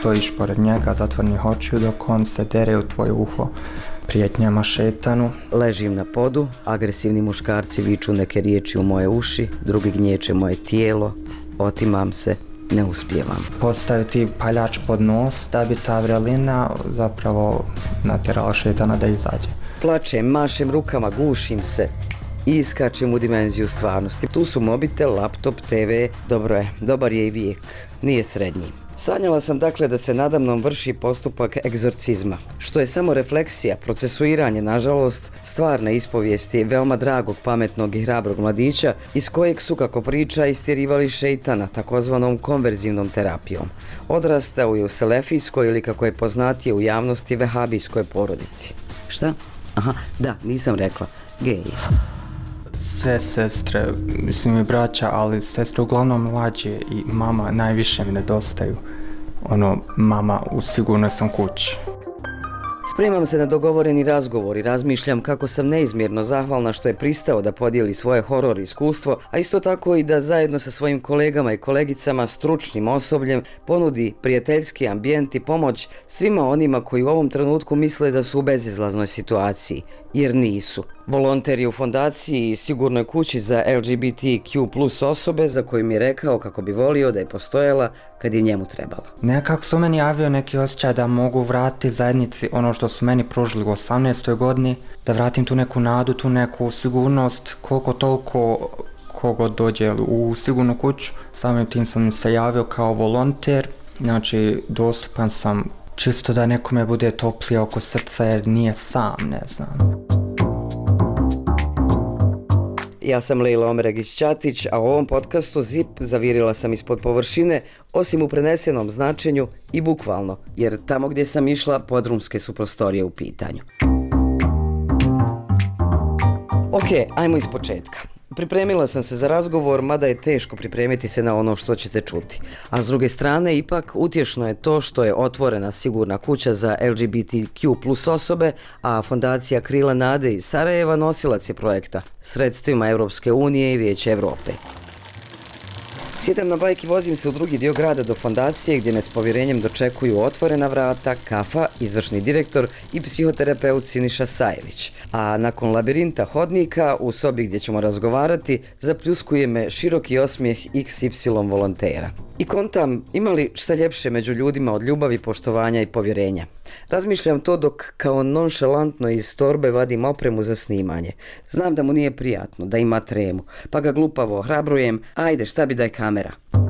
stojiš pored njega zatvorenih očiju dok on se dere u tvoje uho prijetnjama šetanu. Ležim na podu, agresivni muškarci viču neke riječi u moje uši, drugi gnječe moje tijelo, otimam se, ne uspijevam. Postaviti paljač pod nos da bi ta vrelina zapravo natjerala šetana da izađe. Plačem, mašem rukama, gušim se i iskačem u dimenziju stvarnosti. Tu su mobitel, laptop, TV, dobro je, dobar je i vijek, nije srednji. Sanjala sam dakle da se nadamnom vrši postupak egzorcizma, što je samo refleksija, procesuiranje, nažalost, stvarne ispovijesti veoma dragog, pametnog i hrabrog mladića iz kojeg su, kako priča, istjerivali šeitana, takozvanom konverzivnom terapijom. Odrastao je u selefijskoj ili, kako je poznatije u javnosti, vehabijskoj porodici. Šta? Aha, da, nisam rekla, gej. Sve sestre, mislim i braća, ali sestre uglavnom mlađe i mama najviše mi nedostaju. Mama, sigurno sam kući. Spremam se na dogovoreni razgovor i razmišljam kako sam neizmjerno zahvalna što je pristao da podijeli svoje horor iskustvo, a isto tako i da zajedno sa svojim kolegama i kolegicama, stručnim osobljem, ponudi prijateljski ambijent i pomoć svima onima koji u ovom trenutku misle da su u bezizlaznoj situaciji, jer nisu. Volonter je u fondaciji i sigurnoj kući za LGBTQ+ osobe za koju mi je rekao kako bi volio da je postojala kad je njemu trebala. Nekako su meni javio neki osjećaj da mogu vratiti zajednici ono što su meni pružili u 18. godini, da vratim tu neku nadu, tu neku sigurnost, koliko toliko kogo dođe u sigurnu kuću. Samim tim sam se javio kao volonter, znači dostupan sam čisto da nekome bude toplije oko srca jer nije sam, ne znam. Ja sam Lejla Omeregić-Ćatić, a u ovom podcastu ZIP zavirila sam ispod površine, osim u prenesenom značenju i bukvalno, jer tamo gdje sam išla, podrumske su prostorije u pitanju. Ok, ajmo iz početka. Pripremila sam se za razgovor, mada je teško pripremiti se na ono što ćete čuti. A s druge strane, ipak utješno je to što je otvorena sigurna kuća za LGBTQ+ osobe, a fondacija Krila nade iz Sarajeva nosilac je projekta sredstvima Europske unije i Vijeća Europe. Sjedam na bajk i vozim se u drugi dio grada do fondacije gdje me s povjerenjem dočekuju otvorena vrata, kafa, izvršni direktor i psihoterapeut Siniša Sajević. A nakon labirinta hodnika u sobi gdje ćemo razgovarati zapljuskuje me široki osmijeh XY volontera. I kontam, ima li šta ljepše među ljudima od ljubavi, poštovanja i povjerenja? Razmišljam to dok kao nonšalantno iz torbe vadim opremu za snimanje. Znam da mu nije prijatno, da ima tremu, pa ga glupavo ohrabrujem, ajde šta bi da je kamera.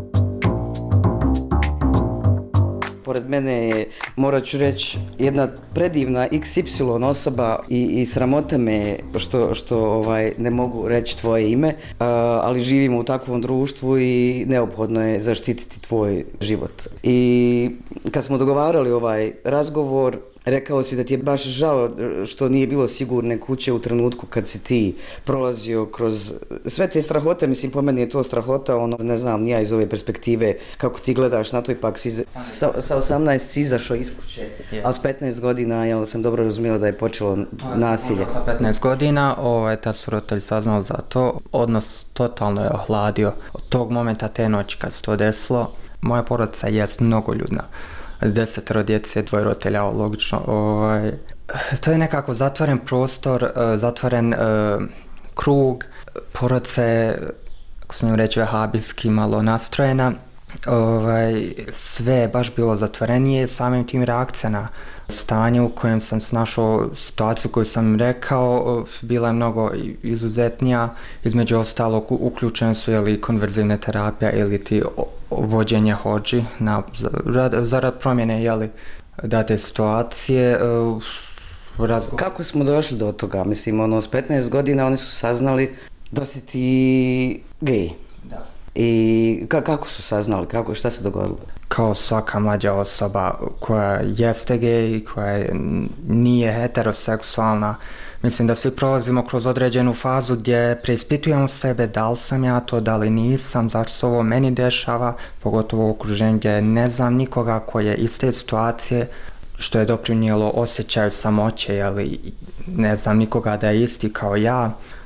Pored mene je, morat ću reći, jedna predivna XY osoba i sramota me što ne mogu reći tvoje ime, ali živimo u takvom društvu i neophodno je zaštititi tvoj život. I kad smo dogovarali ovaj razgovor, rekao si da ti je baš žao što nije bilo sigurne kuće u trenutku kad si ti prolazio kroz sve te strahote. Mislim, po meni je to strahota, ne znam, nija iz ove perspektive kako ti gledaš na to, ipak si sa 18 si izašao iz kuće, ali s 15 godina, jel sam dobro razumjela da je počelo nasilje? Sa 15 godina, tad su roditelji saznali za to, odnos totalno je ohladio. Od tog momenta, te noći kad se to desilo, moja porodica je mnogoljudna. 10 djece, 2 roditelja, logično. To je nekako zatvoren prostor, zatvoren krug. Porodica je, ako smijem reći, vehabijski malo nastrojena. Sve je baš bilo zatvorenije, samim tim reakcija na stanje u kojem sam se našao, situaciju koju sam rekao, bila je mnogo izuzetnija. Između ostalog, uključene su konverzivne terapije ili ti vođenje hodži zarad promjene date situacije. Kako smo došli do toga? Mislim, s 15 godina oni su saznali da si ti gej. Da. I kako su saznali? Šta se dogodilo? Kao svaka mlađa osoba koja jeste gej, koja nije heteroseksualna, mislim da svi prolazimo kroz određenu fazu gdje preispitujemo sebe da li sam ja to, da li nisam, zašto se ovo meni dešava, pogotovo u okruženju gdje ne znam nikoga koji je iz te situacije, što je doprinijelo osjećaju samoće, ne znam nikoga da je isti kao ja.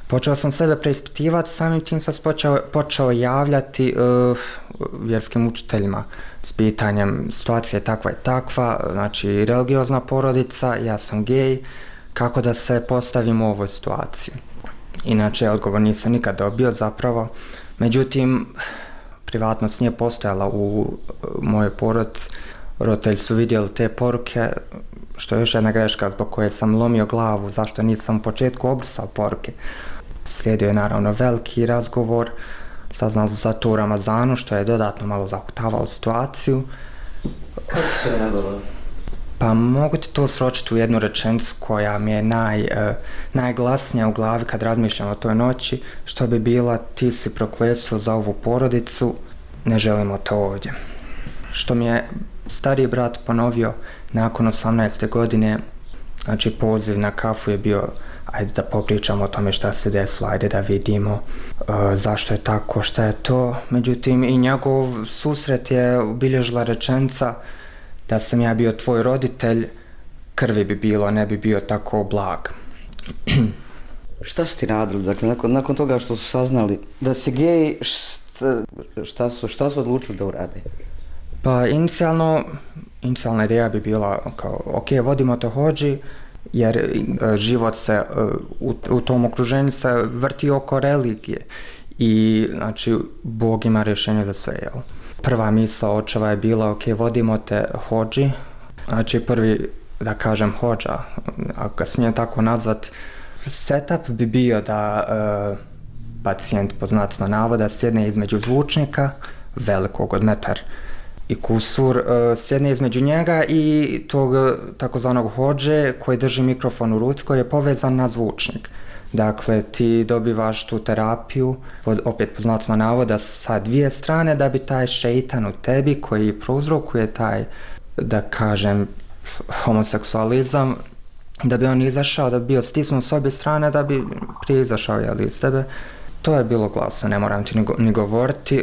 Počeo sam sebe preispitivati, samim tim sam počeo javljati vjerskim učiteljima s pitanjem situacija je takva i takva, znači religiozna porodica, ja sam gej, kako da se postavim u ovoj situaciji. Inače, odgovor nisam nikad dobio zapravo, međutim, privatnost nije postojala u mojoj porodici, roditelji su vidjeli te poruke, što je još jedna greška zbog koje sam lomio glavu, zašto nisam u početku obrisao poruke. Slijedio je naravno veliki razgovor, saznao sam za to u Ramazanu, što je dodatno malo zahutavalo situaciju. Kako se reagovalo? Pa mogu ti to sročiti u jednu rečenicu koja mi je najglasnija u glavi kad razmišljam o toj noći, što bi bila ti si prokletstvo za ovu porodicu, ne želimo te ovdje. Što mi je stariji brat ponovio nakon 18. godine, znači poziv na kafu je bio ajde da popričamo o tome šta se desilo, ajde da vidimo zašto je tako, šta je to. Međutim, i njegov susret je obilježila rečenica da sam ja bio tvoj roditelj, krvi bi bilo, ne bi bio tako blag. Šta su ti radili? Dakle, nakon toga što su saznali da si gej, šta su odlučili da urade? Pa inicijalna ideja bi bila kao, ok, vodimo te hodži, jer život se u tom okruženju se vrti oko religije i znači Bog ima rješenje za sve, jel? Prva misao očeva je bila, ok, vodimo te hodži, znači prvi, da kažem, hodža, ako ga smijem tako nazvat, setup bi bio da pacijent po znacima navoda sjedne između zvučnika, velikog od metar i kusur, sjedne između njega i tog takozvanog hodže koji drži mikrofon u ruci koji je povezan na zvučnik. Dakle, ti dobivaš tu terapiju, opet po znacima navoda, sa dvije strane da bi taj šeitan u tebi koji prouzrokuje taj, da kažem, homoseksualizam, da bi on izašao, da bi bio stisnut s obje strane, da bi prije izašao iz tebe. To je bilo glasno, ne moram ti ni govoriti.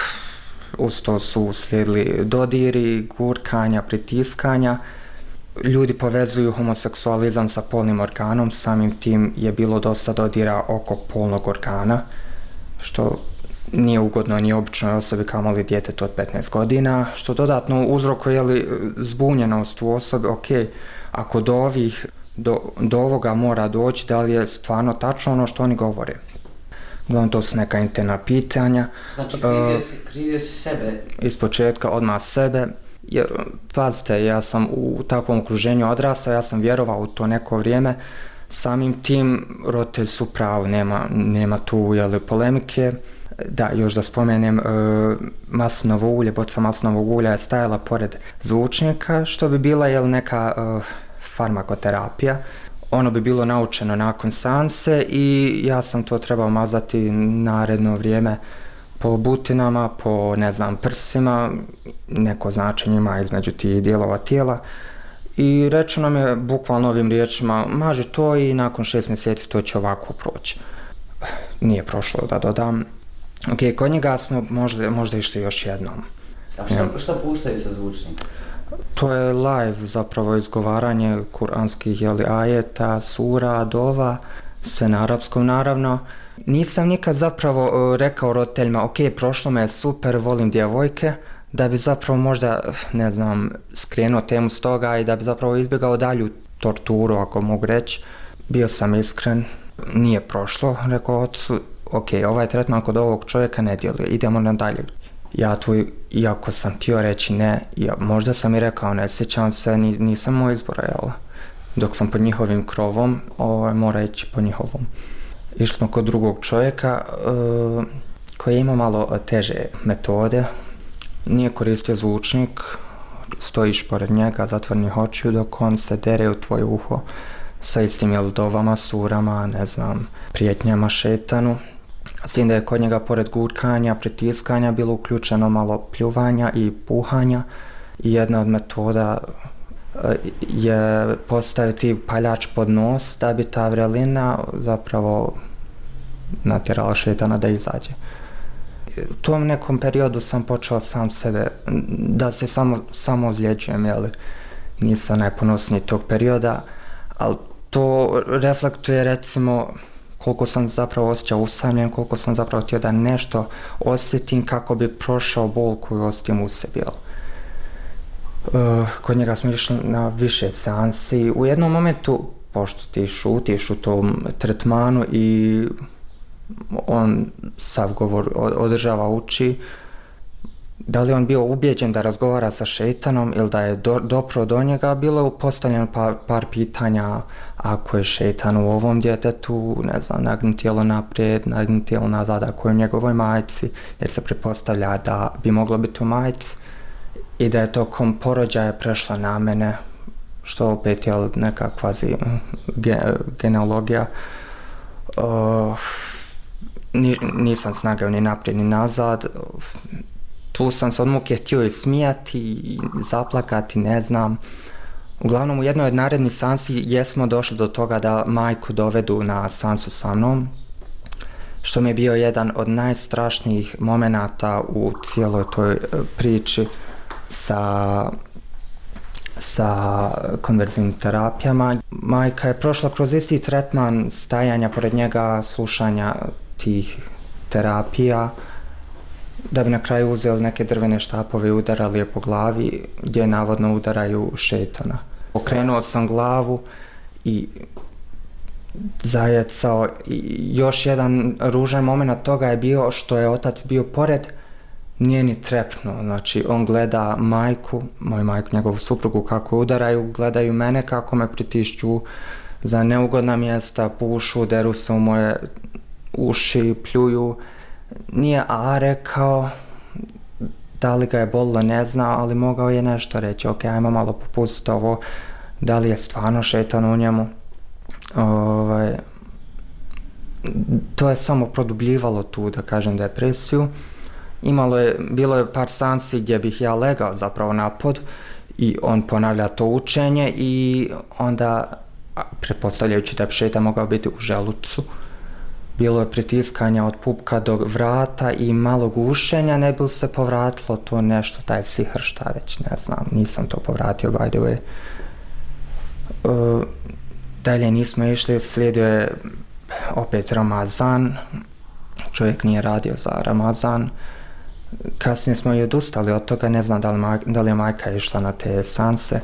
Uz to su slijedili dodiri, gurkanja, pritiskanja. Ljudi povezuju homoseksualizam sa polnim organom, samim tim je bilo dosta dodira oko polnog organa, što nije ugodno ni običnoj osobi kamoli djetetu od 15 godina, što dodatno uzrokuje zbunjenost u osobi, ok, ako do ovoga mora doći, da li je stvarno tačno ono što oni govore. Uglavnom, to su neka interna pitanja. Znači, krivio si sebe? Iz početka, odmah sebe. Jer, pazite, ja sam u takvom okruženju odrastao, ja sam vjerovao u to neko vrijeme. Samim tim, roditelji su pravi, nema tu polemike. Da, još da spomenem, maslinovo ulje, boca maslinovog ulja je stajala pored zvučnika, što bi bila neka farmakoterapija. Ono bi bilo naučeno nakon seanse i ja sam to trebao mazati naredno vrijeme po butinama, po, ne znam, prsima, neko značenje ima između tih dijelova tijela. I rečeno mi je bukvalno ovim riječima, maži to i nakon 6 mjeseci to će ovako proći. Nije prošlo, da dodam. Ok, kod njega smo možda išli još jednom. A šta puštaju sa zvučnika? To je live zapravo izgovaranje kuranskih ajeta, sura, dova, sve na arapskom naravno. Nisam nikad zapravo rekao roditeljima, ok, prošlo me je super, volim djevojke, da bi zapravo možda, ne znam, skrenuo temu s toga i da bi zapravo izbjegao dalju torturu, ako mogu reći. Bio sam iskren, nije prošlo, rekao ocu, ok, ovaj tretman kod ovog čovjeka ne djeluje, idemo nadalje. Ja tu, iako sam htio reći ne, možda sam i rekao ne, sjećam se, nisam moj izbora, jel? Dok sam pod njihovim krovom, mora ići po njihovom. Išli smo kod drugog čovjeka koji ima malo teže metode, nije koristio zvučnik, stojiš pored njega, zatvornih očiju dok on se dere u tvoje uho sa istim dovama, surama, ne znam, prijetnjama šetanu. S tim da je kod njega pored gurkanja, pritiskanja bilo uključeno malo pljuvanja i puhanja i jedna od metoda je postaviti paljač pod nos da bi ta vrelina zapravo natjerala šetana da izađe. U tom nekom periodu sam počeo sam sebe da se samo ozljeđujem, nisam najponosniji tog perioda, ali to reflektuje recimo koliko sam zapravo osjećao usamljen, koliko sam zapravo htio da nešto osjetim kako bi prošao bol koju osjetim u sebi. Kod njega smo išli na više seansi. U jednom momentu, pošto ti šutiš u tom tretmanu i on sav govor održava, uči, da li on bio ubijeđen da razgovara sa šejtanom ili da je dopro do njega, bilo je postavljeno par pitanja. Ako je šejtan u ovom djetetu, ne znam, nagni tijelo naprijed, nagni tijelo nazad, ako je u njegovoj majci, jer se pretpostavlja da bi moglo biti u majci i da je tokom porođaja prešlo na mene, što opet je neka kvazi genealogija. Nisam snagao ni naprijed ni nazad. Tu sam se od muke htio i smijati i zaplakati, ne znam. Uglavnom u jednoj od narednih seansi jesmo došli do toga da majku dovedu na seansu sa mnom, što mi je bio jedan od najstrašnijih momenata u cijeloj toj priči sa konverzivnim terapijama. Majka je prošla kroz isti tretman stajanja pored njega, slušanja tih terapija, da bi na kraju uzeli neke drvene štapove i udarali je po glavi, gdje navodno udaraju šejtana. Okrenuo sam glavu i zajecao. I još jedan ružan moment toga je bio što je otac bio pored, nije ni trepnuo. Znači, on gleda majku, moju majku, njegovu suprugu kako udaraju, gledaju mene kako me pritišću za neugodna mjesta, pušu, deru se u moje uši, pljuju. Nije rekao, da li ga je bolilo ne zna, ali mogao je nešto reći. Ok, ajmo malo popustiti ovo, da li je stvarno šejtan u njemu. To je samo produbljivalo tu, da kažem, depresiju. Bilo je par seansi gdje bih ja legao zapravo na pod i on ponavlja to učenje i onda, pretpostavljajući da bi šejtan mogao biti u želucu, bilo je pritiskanja od pupka do vrata i malo gušenja, ne bi se povratilo to nešto, taj sihr, šta već, ne znam, nisam to povratio, by the way. Dalje nismo išli, slijedio je opet Ramazan, čovjek nije radio za Ramazan. Kasnije smo i odustali od toga, ne znam da li je majka išla na te seanse.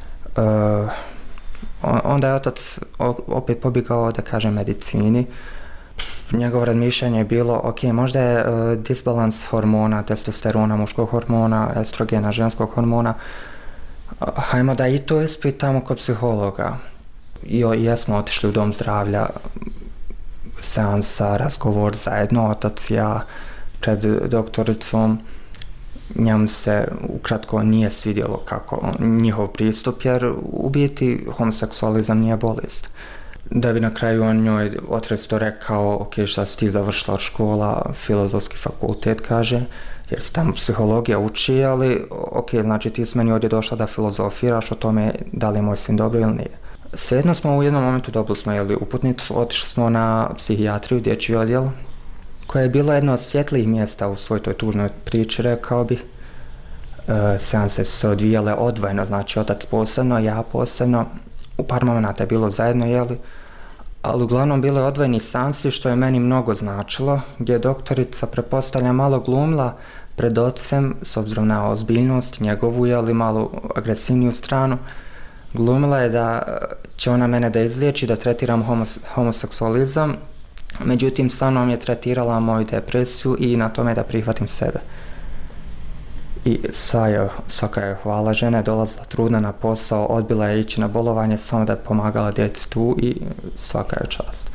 Onda je otac opet pobjegao, da kažem, medicini. Njegovo razmišljanje je bilo, ok, možda je disbalans hormona, testosterona, muškog hormona, estrogena, ženskog hormona. Hajmo da i to ispitamo kod psihologa. I jesmo otišli u dom zdravlja, seansa, razgovor zajedno, otac i ja, pred doktoricom. Njemu se ukratko nije svidjelo kako njihov pristup, jer u biti homoseksualizam nije bolest. Da bi na kraju on njoj otresto rekao, ok, šta si ti završila škola, filozofski fakultet, kaže, jer se tamo psihologija uči, ali ok, znači ti si meni ovdje došla da filozofiraš o tome da li je moj sin dobro ili nije. Svejedno smo u jednom momentu dobili smo uputnicu, otišli smo na psihijatriju, dječji odjel, koja je bila jedno od svjetlijih mjesta u svoj toj tužnoj priči, rekao bih. Seanse su se odvijale odvojeno, znači otac posebno, ja posebno, u par momenata je bilo zajedno, ali uglavnom bilo je odvojeni seansi, što je meni mnogo značilo, gdje je doktorica, pretpostavlja, malo glumila pred ocem, s obzirom na ozbiljnost njegovu, malo agresivniju stranu. Glumila je da će ona mene da izliječi, da tretiram homoseksualizam, međutim sa mnom je tretirala moju depresiju i na tome da prihvatim sebe. I svaka je hvala, žena je dolazila trudna na posao, odbila je ići na bolovanje samo da je pomagala djeci tu i svaka je čast.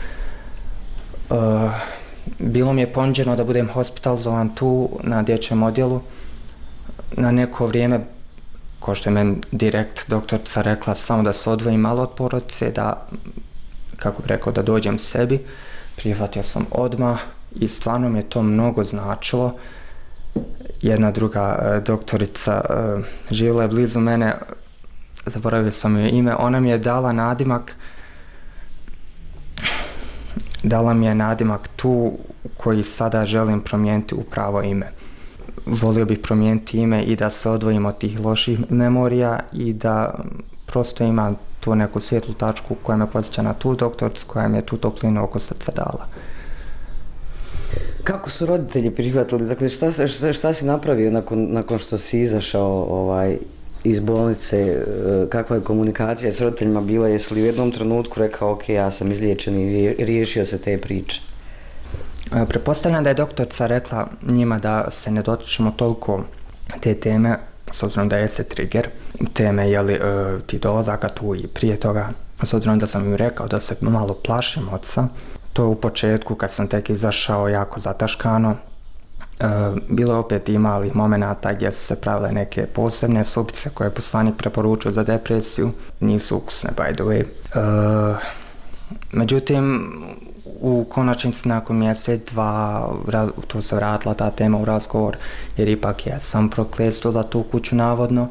Bilo mi je ponuđeno da budem hospitalizovan tu na dječjem odjelu na neko vrijeme, ko što je meni direkt doktorica rekla, samo da se odvojim malo od porodice, da, kako bih rekao, da dođem sebi. Prihvatio sam odmah i stvarno mi je to mnogo značilo. Jedna druga doktorica živjela je blizu mene, zaboravio sam joj ime, ona mi je dala nadimak tu koji sada želim promijeniti u pravo ime. Volio bih promijeniti ime i da se odvojim od tih loših memorija i da prosto imam tu neku svijetlu tačku koja me podsjeća na tu doktoricu koja mi je tu toplinu oko srca dala. Kako su roditelji prihvatili? Dakle, šta si napravio nakon što si izašao iz bolnice? Kakva je komunikacija s roditeljima bila? Jesi li u jednom trenutku rekao ok, ja sam izliječen i riješio se te priče? Pretpostavljam da je doktorica rekla njima da se ne dotičemo toliko te teme, s obzirom da jeste trigger, teme ti dolazaka tu i prije toga, s obzirom da sam im rekao da se malo plašim oca. To u početku kad sam tek izašao jako zataškano. Bilo je opet i malih momenata gdje su se pravile neke posebne supice koje je poslanik preporučio za depresiju. Nisu ukusne, by the way. Međutim, u konačnici nakon mjesec, dva, tu se vratila ta tema u razgovor, jer ipak ja sam prokletstvo za tu kuću navodno.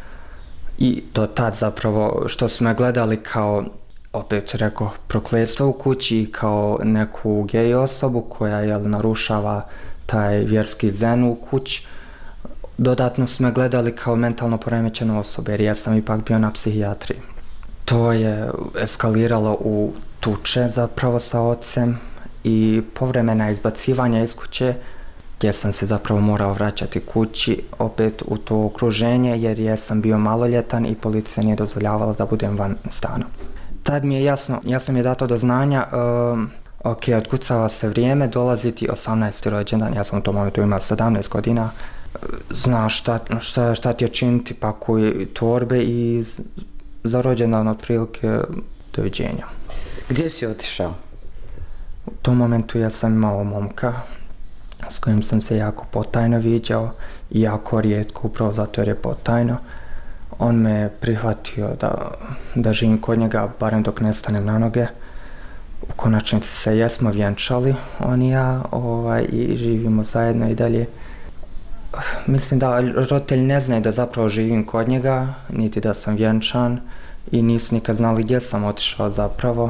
I do tad zapravo što su me gledali kao, opet rekao, prokletstvo u kući, kao neku gej osobu koja narušava taj vjerski zen u kući. Dodatno su me gledali kao mentalno poremećenu osobu, jer ja sam ipak bio na psihijatriji. To je eskaliralo u tuče zapravo sa ocem i povremena izbacivanja iz kuće, gdje sam se zapravo morao vraćati kući, opet u to okruženje, jer ja sam bio maloljetan i policija nije dozvoljavala da budem van stana. Tad mi je jasno mi je dato do znanja, ok, otkucava se vrijeme, dolazi ti 18. rođendan, ja sam u tom momentu imao 17 godina, znaš šta ti je činiti, pakuj torbe i za rođendan otprilike doviđenja. Gdje si otišao? U tom momentu ja sam imao momka s kojim sam se jako potajno viđao i jako rijetko, upravo zato jer je potajno. On me prihvatio da živim kod njega, barem dok ne stanem na noge. U konačnici se jesmo vjenčali, on i ja, i živimo zajedno i dalje. Mislim da roditelji ne znaju da zapravo živim kod njega, niti da sam vjenčan i nisu nikad znali gdje sam otišao zapravo.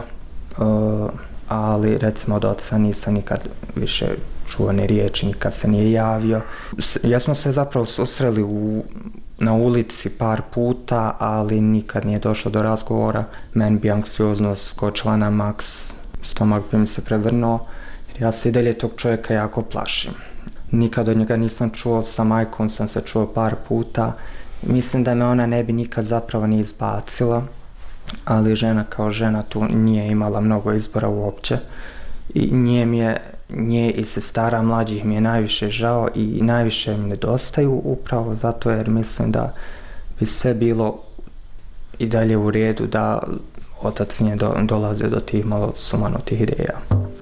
Ali recimo od oca nisam nikad više čuo ni riječi, nikad se nije javio. Jesmo se zapravo susreli na ulici par puta, ali nikad nije došlo do razgovora. Meni bi anksioznost skočila na maks, stomak bi mi se prevrnuo, jer ja se i dalje tog čovjeka jako plašim. Nikad od njega nisam čuo, sa majkom sam se čuo par puta. Mislim da me ona ne bi nikad zapravo ni izbacila, ali žena kao žena tu nije imala mnogo izbora uopće. I nje i sestara mlađih mi je najviše žao i najviše mi nedostaju, upravo zato jer mislim da bi sve bilo i dalje u redu da otac nije dolazio do tih malo sumanutih ideja.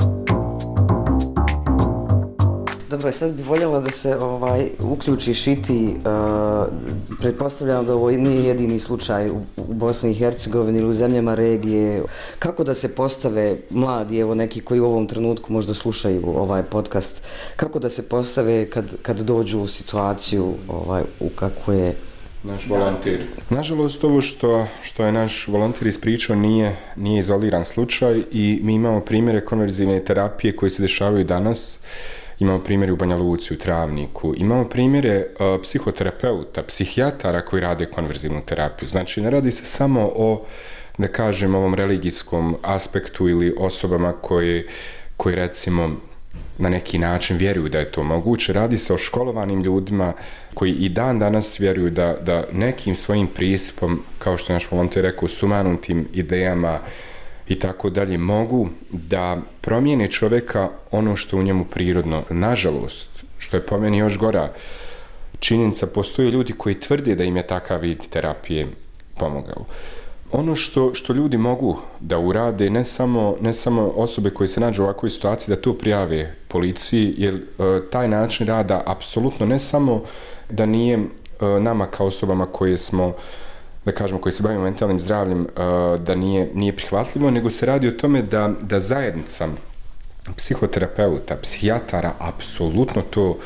Dobro, sad bih voljela da se uključiš i ti. Pretpostavljam da ovo nije jedini slučaj u Bosni i Hercegovini ili u zemljama regije. Kako da se postave mladi, evo neki koji u ovom trenutku možda slušaju ovaj podcast, kako da se postave kad dođu u situaciju u kako je naš volonter? Nažalost, ovo što je naš volonter ispričao nije izoliran slučaj i mi imamo primjere konverzivne terapije koje se dešavaju danas. Imamo primjere u Banja Luci, u Travniku, imamo primjere psihoterapeuta, psihijatara koji rade konverzivnu terapiju. Znači, ne radi se samo o, da kažem, ovom religijskom aspektu ili osobama koji recimo na neki način vjeruju da je to moguće. Radi se o školovanim ljudima koji i dan danas vjeruju da nekim svojim pristupom, kao što je naš volonter rekao, sumanutim idejama i tako dalje, mogu da promijene čovjeka ono što u njemu prirodno. Nažalost, što je po meni još gora činjenica, postoje ljudi koji tvrde da im je takav vid terapije pomogao. Ono što ljudi mogu da urade, ne samo osobe koje se nađu u ovakvoj situaciji, da to prijave policiji, jer taj način rada apsolutno ne samo da nije nama kao osobama koje smo, da kažemo, koji se bavimo mentalnim zdravljem, da nije prihvatljivo, nego se radi o tome da zajednica psihoterapeuta, psihijatara apsolutno to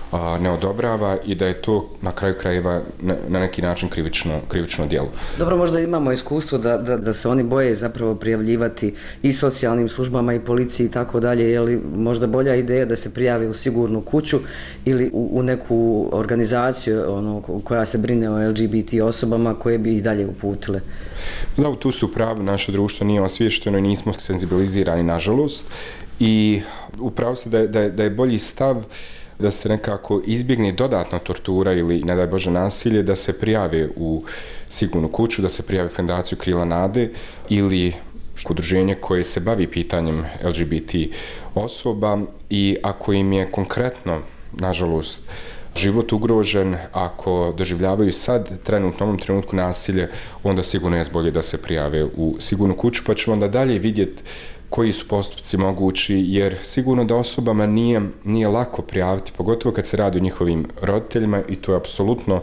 ne odobrava i da je to na kraju krajeva na neki način krivično djelo. Dobro, možda imamo iskustvo da se oni boje zapravo prijavljivati i socijalnim službama i policiji i tako dalje, je li možda bolja ideja da se prijave u sigurnu kuću ili u neku organizaciju koja se brine o LGBT osobama koje bi ih dalje uputile? Da, tu su pravu, naše društvo nije osviješteno i nismo senzibilizirani, nažalost, i upravo se da je bolji stav da se nekako izbjegne dodatna tortura ili, ne daj Bože, nasilje, da se prijave u sigurnu kuću, da se prijave u Fondaciju Krila nade ili udruženje koje se bavi pitanjem LGBT osoba, i ako im je konkretno, nažalost, život ugrožen, ako doživljavaju sad trenutno, u ovom trenutku nasilje, onda sigurno je bolje da se prijave u sigurnu kuću, pa ćemo onda dalje vidjeti koji su postupci mogući, jer sigurno da osobama nije lako prijaviti, pogotovo kad se radi o njihovim roditeljima, i to je apsolutno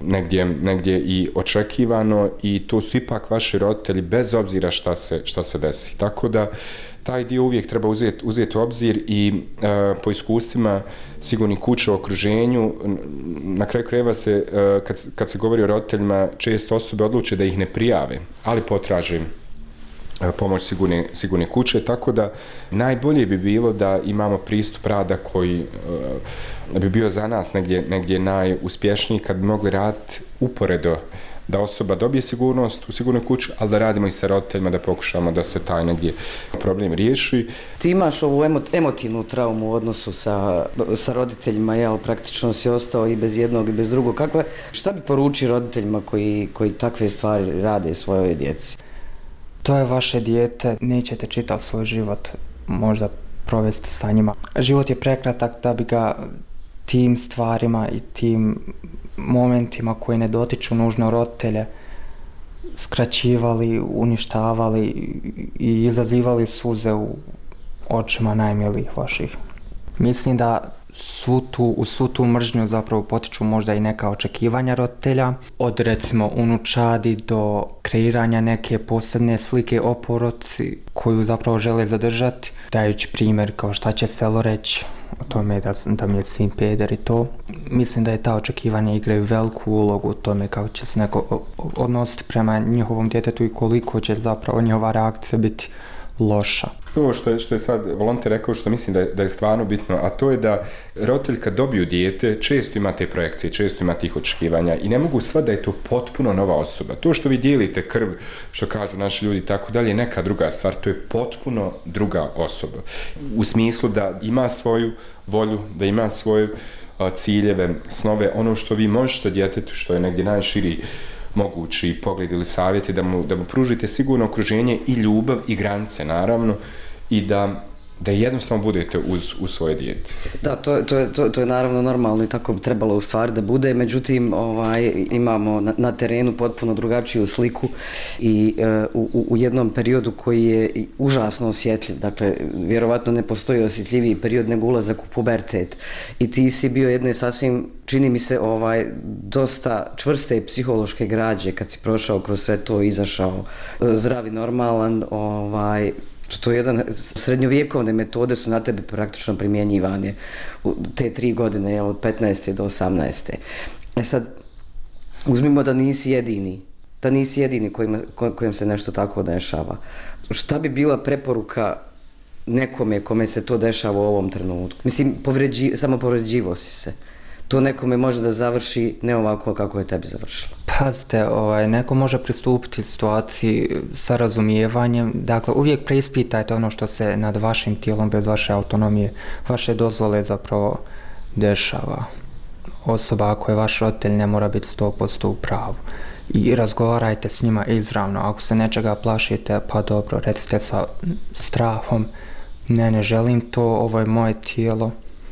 negdje i očekivano, i to su ipak vaši roditelji bez obzira šta se desi. Tako da taj dio uvijek treba uzeti u obzir, i po iskustvima sigurnih kuća u okruženju, na kraju krajeva se, kad se govori o roditeljima, često osobe odluče da ih ne prijave, ali potraže pomoć sigurne kuće, tako da najbolje bi bilo da imamo pristup rada koji bi bio za nas negdje najuspješniji, kad bi mogli raditi uporedo, da osoba dobije sigurnost u sigurnoj kući, ali da radimo i sa roditeljima, da pokušamo da se taj negdje problem riješi. Ti imaš ovu emotivnu traumu u odnosu sa roditeljima, jel, praktično si ostao i bez jednog i bez drugog. Šta bi poručio roditeljima koji takve stvari rade svojoj djeci? To je vaše dijete, nećete čitav svoj život možda provesti sa njima. Život je prekratak da bi ga tim stvarima i tim momentima koji ne dotiču nužno roditelje skraćivali, uništavali i izazivali suze u očima najmilijih vaših. Mislim da u svu tu mržnju zapravo potiču možda i neka očekivanja roditelja, od recimo unučadi do kreiranja neke posebne slike o porodici koju zapravo žele zadržati, dajući primjer kao šta će selo reći o tome da mi je sin peder i to. Mislim da je ta očekivanja igraju veliku ulogu u tome kako će se neko odnositi prema njihovom djetetu i koliko će zapravo njihova reakcija biti loša. Ovo što je sad volonter rekao, što mislim da je stvarno bitno, a to je da roditelj kad dobiju dijete često ima te projekcije, često ima tih očekivanja i ne mogu sva da je to potpuno nova osoba. To što vi dijelite krv, što kažu naši ljudi, tako dalje, je neka druga stvar, to je potpuno druga osoba. U smislu da ima svoju volju, da ima svoje ciljeve, snove, ono što vi možete djetetu, što je negdje najširi mogući pogled ili savjeti, da mu pružite sigurno okruženje i ljubav i granice, naravno, i da jednostavno budete uz svoje dijete. Da, to je naravno normalno i tako bi trebalo u stvari da bude, međutim imamo na terenu potpuno drugačiju sliku i u jednom periodu koji je užasno osjetljiv, dakle vjerovatno ne postoji osjetljiviji period nego ulazak u pubertet i ti si bio jedne sasvim, čini mi se, dosta čvrste psihološke građe kad si prošao kroz sve to, izašao zdrav i normalan, to je srednjovjekovne metode su na tebe praktično primjenjivane u te 3 godine, od 15. do 18. Sad, uzmimo da nisi jedini kojem se nešto tako dešava. Šta bi bila preporuka nekome kome se to dešava u ovom trenutku? Mislim, samo povređivo si se. To nekome može da završi ne ovako kako je tebi završilo. Pazite, neko može pristupiti situaciji sa razumijevanjem. Dakle, uvijek preispitajte ono što se nad vašim tijelom bez vaše autonomije, vaše dozvole zapravo dešava. Osoba ako je vaš roditelj ne mora biti 100% u pravu. I razgovarajte s njima izravno. Ako se nečega plašite, pa dobro, recite sa strahom, ne želim to, ovo je moje tijelo.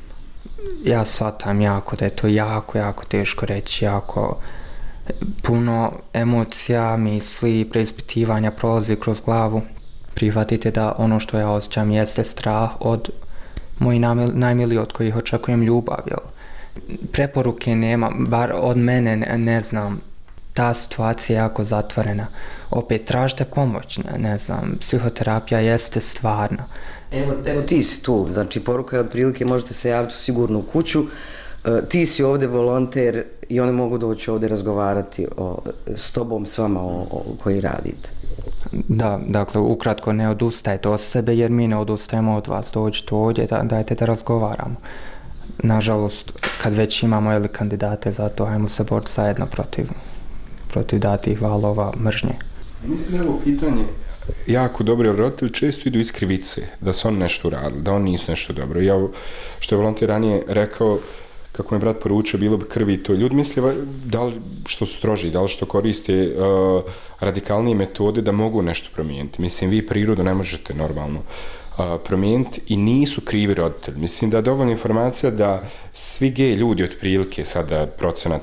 Ja shvatam jako da je to jako teško reći, jako puno emocija, misli, preispitivanja prolazi kroz glavu. Prihvatite da ono što ja osjećam jeste strah od mojih najmiliji od kojih očekujem ljubav. Preporuke nema, bar od mene ne znam, ta situacija je jako zatvorena. Opet tražite pomoć, ne znam, psihoterapija jeste stvarna. Evo ti si tu, znači poruka je otprilike možete se javiti u sigurnu kuću, Ti si ovdje volonter i oni mogu doći ovdje razgovarati s tobom, s vama koji radite. Da, dakle, ukratko ne odustajte od sebe jer mi ne odustajemo od vas. Dođite ovdje, dajte da razgovaramo. Nažalost, kad već imamo kandidate za to, ajmo se boriti zajedno protiv datih valova mržnje. Mislim da je ovo pitanje jako dobro, jer roditelji često idu iz krivice, da su oni nešto uradili, da oni nisu nešto dobro. Ja, što je volonter ranije rekao, kako mi je brat poručio, bilo bi krvi i to. Ljudi misle da li što su stroži, da li što koriste radikalnije metode da mogu nešto promijeniti. Mislim, vi prirodu ne možete normalno promijeniti i nisu krivi roditelji. Mislim da je dovoljna informacija da svi gej ljudi otprilike, sada procenat,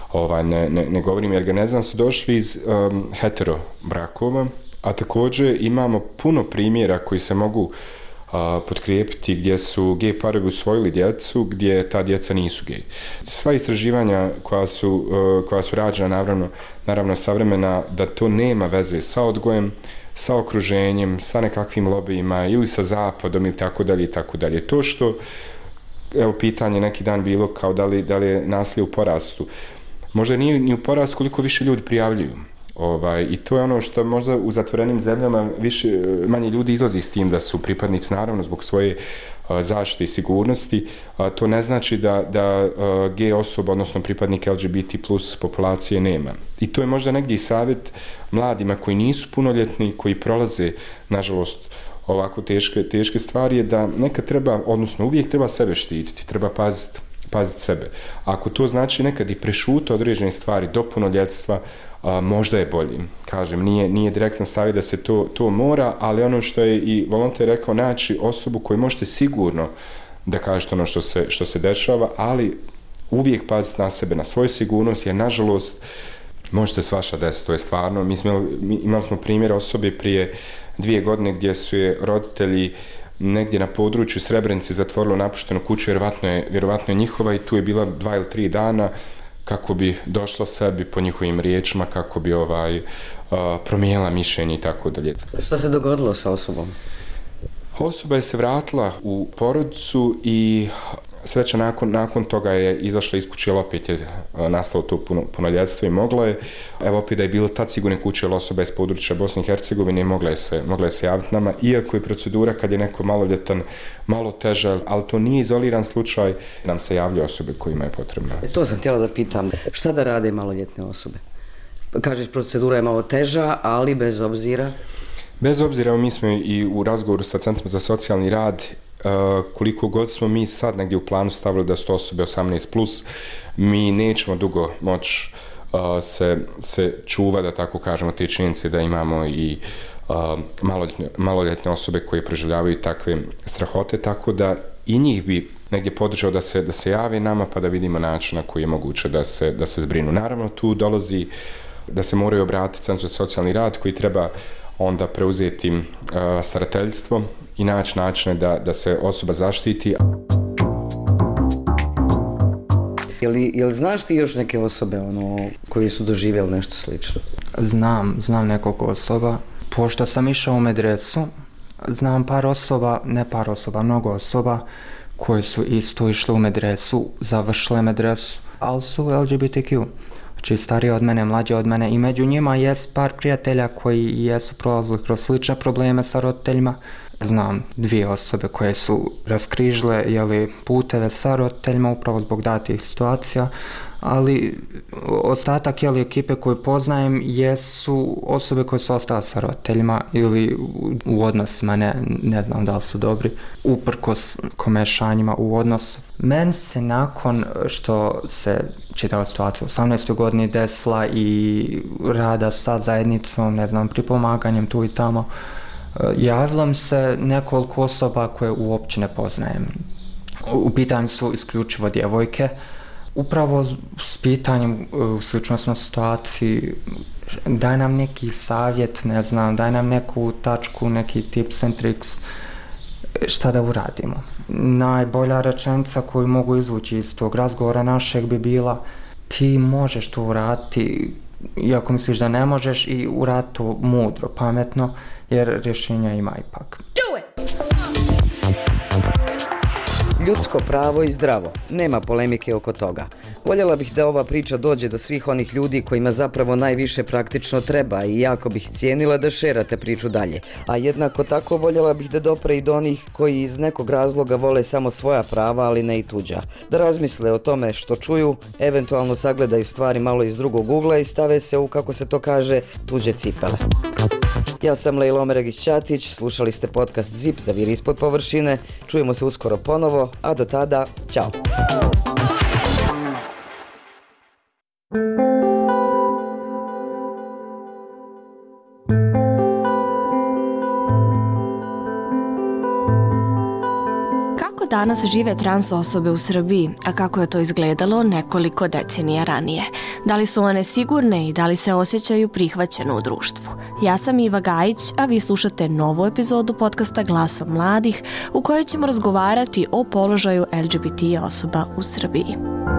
ne govorim jer ga ne znam, su došli iz hetero brakova, a također imamo puno primjera koji se mogu potkrijepiti gdje su gej parovi usvojili djecu, gdje ta djeca nisu gej. Sva istraživanja koja su rađena, naravno savremena, da to nema veze sa odgojem, sa okruženjem, sa nekakvim lobijima ili sa zapadom ili tako dalje i tako dalje. To što, evo pitanje neki dan bilo kao da li je nasilje u porastu. Možda nije ni u porastu koliko više ljudi prijavljuju. I to je ono što možda u zatvorenim zemljama manje ljudi izlazi s tim da su pripadnici, naravno zbog svoje zaštite i sigurnosti. To ne znači da gej osoba, odnosno pripadnik LGBT plus populacije nema. I to je možda negdje i savjet mladima koji nisu punoljetni, koji prolaze, nažalost, ovako teške stvari, je da nekad treba, odnosno uvijek treba sebe štititi, treba paziti sebe. Ako to znači nekad i prešuta određene stvari do punoljetstva, možda je bolji. Kažem, nije direktno staviti da se to mora, ali ono što je i volonter rekao, naći osobu koju možete sigurno da kažete ono što se dešava, ali uvijek paziti na sebe, na svoju sigurnost, jer nažalost možete svašta desiti, to je stvarno. Imali smo primjer osobe prije 2 godine gdje su je roditelji negdje na području Srebrenice zatvorilo napuštenu kuću, vjerovatno je njihova, i tu je bila 2 ili 3 dana kako bi došla sebi po njihovim riječima, kako bi promijenila mišljenje i tako dalje. Šta se dogodilo sa osobom? Osoba je se vratila u porodicu i sreća nakon toga je izašla iz kuće, ali opet je nastalo to punoljetstvo i mogla je. Evo opet da je bilo tad sigurne kuće, ali osoba je iz područja Bosne i Hercegovine, mogla je se javiti nama, iako je procedura kad je neko maloljetan malo teža, ali to nije izoliran slučaj, nam se javljaju osobe kojima je potrebno. To sam htjela da pitam, šta da rade maloljetne osobe? Kažeš, procedura je malo teža, ali bez obzira? Bez obzira, mi smo i u razgovoru sa Centrom za socijalni rad, koliko god smo mi sad negdje u planu stavili da su to osobe 18+, mi nećemo dugo moći se čuva, da tako kažemo, te činjenice da imamo i maloljetne osobe koje proživljavaju takve strahote, tako da i njih bi negdje podržao da se jave nama pa da vidimo način na koji je moguće da se zbrinu. Naravno, tu dolazi da se moraju obratiti Centru za socijalni rad koji treba onda preuzeti starateljstvo i naći načine da se osoba zaštiti. Jel znaš ti još neke osobe koji su doživjeli nešto slično? Znam nekoliko osoba. Pošto sam išao u medresu, znam mnogo osoba koji su isto išli u medresu, završile medresu, ali su LGBTQ. Znači starije od mene, mlađe od mene, i među njima jest par prijatelja koji jesu prolazili kroz slične probleme sa roditeljima. Znam 2 osobe koje su raskrižile puteve sa roditeljima upravo zbog datih situacija, ali ostatak ekipe koju poznajem jesu osobe koje su ostale sa roditeljima ili u odnosima, ne znam da li su dobri, uprkos komešanjima u odnosu. Meni se nakon što se čitava situacija u 18. godini desila i rada sa zajednicom, pripomaganjem tu i tamo, javilo mi se nekoliko osoba koje uopće ne poznajem. U pitanju su isključivo djevojke. Upravo s pitanjem u sličnoj smo situaciji, daj nam neki savjet, daj nam neku tačku, neki tips and tricks, šta da uradimo. Najbolja rečenica koju mogu izvući iz tog razgovora našeg bi bila: ti možeš to uraditi, iako misliš da ne možeš, i uraditi to mudro, pametno, jer rješenja ima ipak. Do it! Ljudsko pravo i zdravo, nema polemike oko toga. Voljela bih da ova priča dođe do svih onih ljudi kojima zapravo najviše praktično treba i jako bih cijenila da šerate priču dalje. A jednako tako voljela bih da dopre i do onih koji iz nekog razloga vole samo svoja prava, ali ne i tuđa. Da razmisle o tome što čuju, eventualno sagledaju stvari malo iz drugog ugla i stave se u, kako se to kaže, tuđe cipele. Ja sam Lejla Omeregić-Ćatić, slušali ste podcast ZIP za Vir ispod površine. Čujemo se uskoro ponovo, a do tada, ćao! Danas žive trans osobe u Srbiji, a kako je to izgledalo nekoliko decenija ranije. Da li su one sigurne i da li se osjećaju prihvaćeno u društvu? Ja sam Iva Gajić, a vi slušate novu epizodu podcasta Glasom mladih u kojoj ćemo razgovarati o položaju LGBT osoba u Srbiji.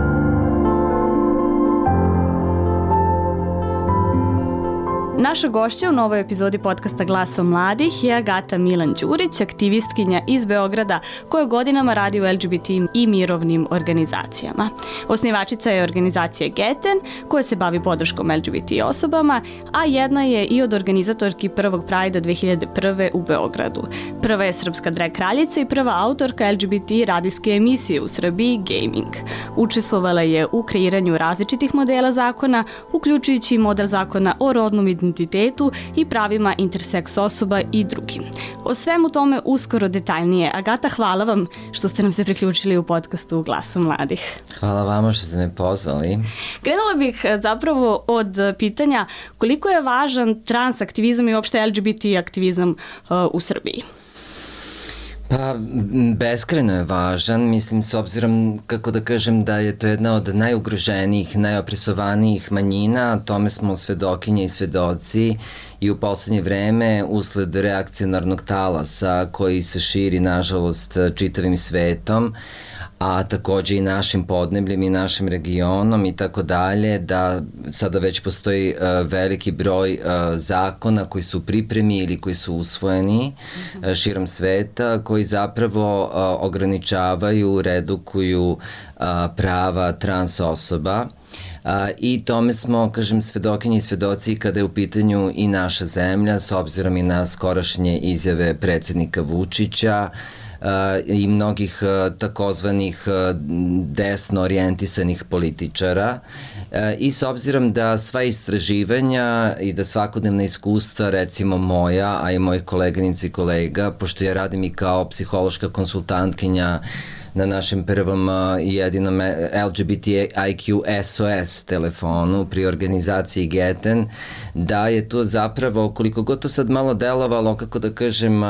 Naša gošća u novoj epizodi podcasta Glasom mladih je Agata Milan Đurić, aktivistkinja iz Beograda koja godinama radi u LGBT i mirovnim organizacijama. Osnivačica je organizacije Geten koja se bavi podrškom LGBT osobama, a jedna je i od organizatorki prvog Prajda 2001. u Beogradu. Prva je srpska drag kraljica i prva autorka LGBT radijske emisije u Srbiji Gaming. Učestvovala je u kreiranju različitih modela zakona, uključujući model zakona o rodnom identitetu i pravima interseks osoba i drugim. O svemu tome uskoro detaljnije. Agata, hvala vam što ste nam se priključili u podcastu Glasu mladih. Hvala vama što ste me pozvali. Krenula bih zapravo od pitanja koliko je važan trans aktivizam i uopšte LGBT aktivizam u Srbiji? Pa, beskrajno je važan, mislim, s obzirom, kako da kažem, da je to jedna od najugroženijih, najopresovanijih manjina, tome smo svedokinje i svedoci i u poslednje vreme, usled reakcionarnog talasa koji se širi, nažalost, čitavim svetom, a takođe i našim podnebljem i našim regionom i tako dalje, da sada već postoji veliki broj zakona koji su u pripremi ili koji su usvojeni širom sveta, koji zapravo ograničavaju, redukuju prava trans osoba. I tome smo, kažem, svedokinji i svedoci kada je u pitanju i naša zemlja, s obzirom i na skorašnje izjave predsednika Vučića, i mnogih takozvanih desno orijentisanih političara i s obzirom da sva istraživanja i da svakodnevna iskustva, recimo moja, a i mojih koleganica i kolega, pošto ja radim i kao psihološka konsultantkinja na našem prvom i jedinom LGBTIQ SOS telefonu pri organizaciji Geten, da je to zapravo, koliko god to sad malo delovalo, kako da kažem,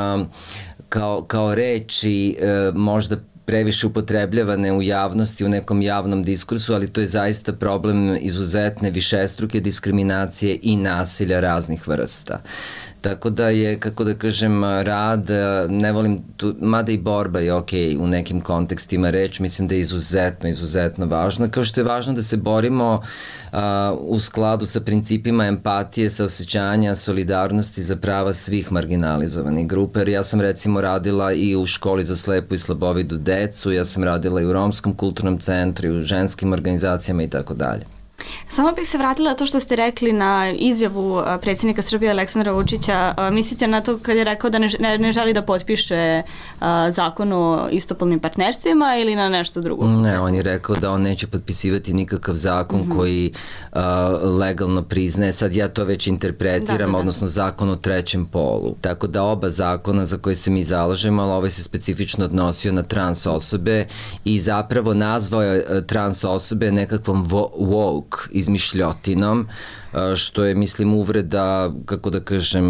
kao reči možda previše upotrebljavane u javnosti, u nekom javnom diskursu, ali to je zaista problem izuzetne višestruke diskriminacije i nasilja raznih vrsta. Tako da je, kako da kažem, rad, ne volim tu, mada i borba je okej u nekim kontekstima reč, mislim da je izuzetno važno, kao što je važno da se borimo u skladu sa principima empatije, saosećanja, solidarnosti za prava svih marginalizovanih grupa, jer ja sam recimo radila i u školi za slepu i slabovidu decu, ja sam radila i u Romskom kulturnom centru, i u ženskim organizacijama i tako dalje. Samo bih se vratila na to što ste rekli na izjavu predsjednika Srbije Aleksandra Vučića. Mislite na to kad je rekao da ne želi da potpiše zakon o istopolnim partnerstvima ili na nešto drugo? Ne, on je rekao da on neće potpisivati nikakav zakon koji legalno priznaje. Sad ja to već interpretiram, odnosno zakon o trećem polu. Tako da oba zakona za koje se mi zalažemo, ali ovaj se specifično odnosio na trans osobe i zapravo nazvao je trans osobe nekakvom woke izmišljotinom, što je, mislim, uvreda, kako da kažem,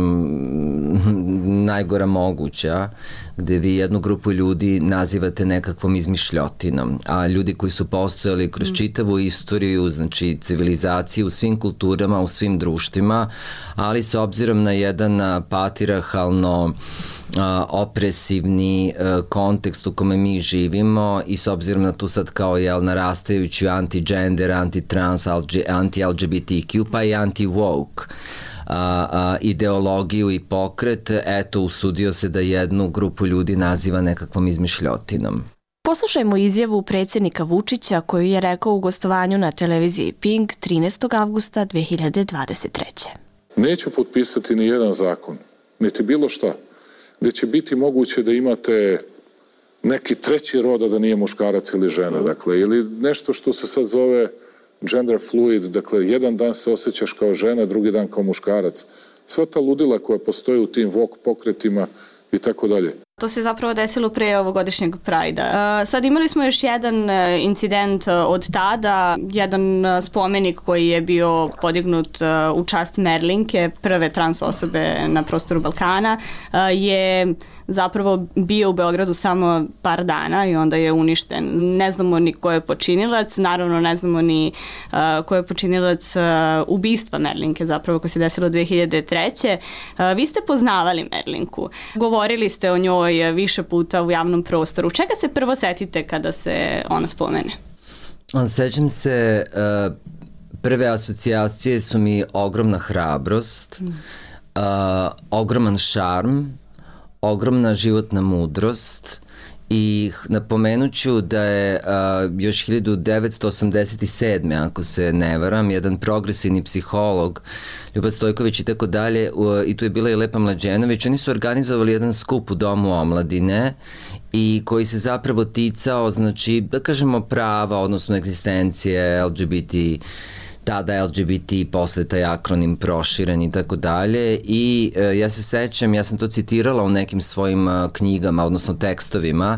najgora moguća, gde vi jednu grupu ljudi nazivate nekakvom izmišljotinom, a ljudi koji su postojali kroz čitavu istoriju, znači civilizaciju u svim kulturama, u svim društvima, ali s obzirom na jedan patrijarhalno opresivni kontekst u kome mi živimo i s obzirom na tu sad kao narastajuću anti-gender, anti-trans, anti-LGBTQ pa i anti-woke ideologiju i pokret, eto, usudio se da jednu grupu ljudi naziva nekakvom izmišljotinom. Poslušajmo izjavu predsjednika Vučića koju je rekao u gostovanju na televiziji Pink 13. avgusta 2023. Neću potpisati ni jedan zakon, niti bilo šta, gde će biti moguće da imate neki treći rod, da nije muškarac ili žena, dakle, ili nešto što se sad zove gender fluid, dakle, jedan dan se osjećaš kao žena, drugi dan kao muškarac. Sva ta ludila koja postoje u tim woke pokretima i tako dalje. To se zapravo desilo pre ovogodišnjeg Prajda. Sad imali smo još jedan incident od tada, jedan spomenik koji je bio podignut u čast Merlinke, prve trans osobe na prostoru Balkana, je zapravo bio u Beogradu samo par dana i onda je uništen. Ne znamo ni ko je počinilac, naravno ne znamo ni ko je počinilac ubistva Merlinke zapravo koje se desilo 2003. Vi ste poznavali Merlinku, govorili ste o njoj više puta u javnom prostoru. Čega se prvo setite kada se ona spomene? Sećam se, prve asocijacije su mi ogromna hrabrost, ogroman šarm, ogromna životna mudrost i napomenuću da je još 1987. ako se ne varam, jedan progresivni psiholog Ljubav Stojković i tako dalje, i tu je bila i Lepa Mlađenović, oni su organizovali jedan skup u Domu omladine i koji se zapravo ticao, znači, da kažemo prava, odnosno egzistencije LGBT, tada LGBT, posle taj akronim proširen i tako dalje, i ja se sećam, ja sam to citirala u nekim svojim knjigama, odnosno tekstovima,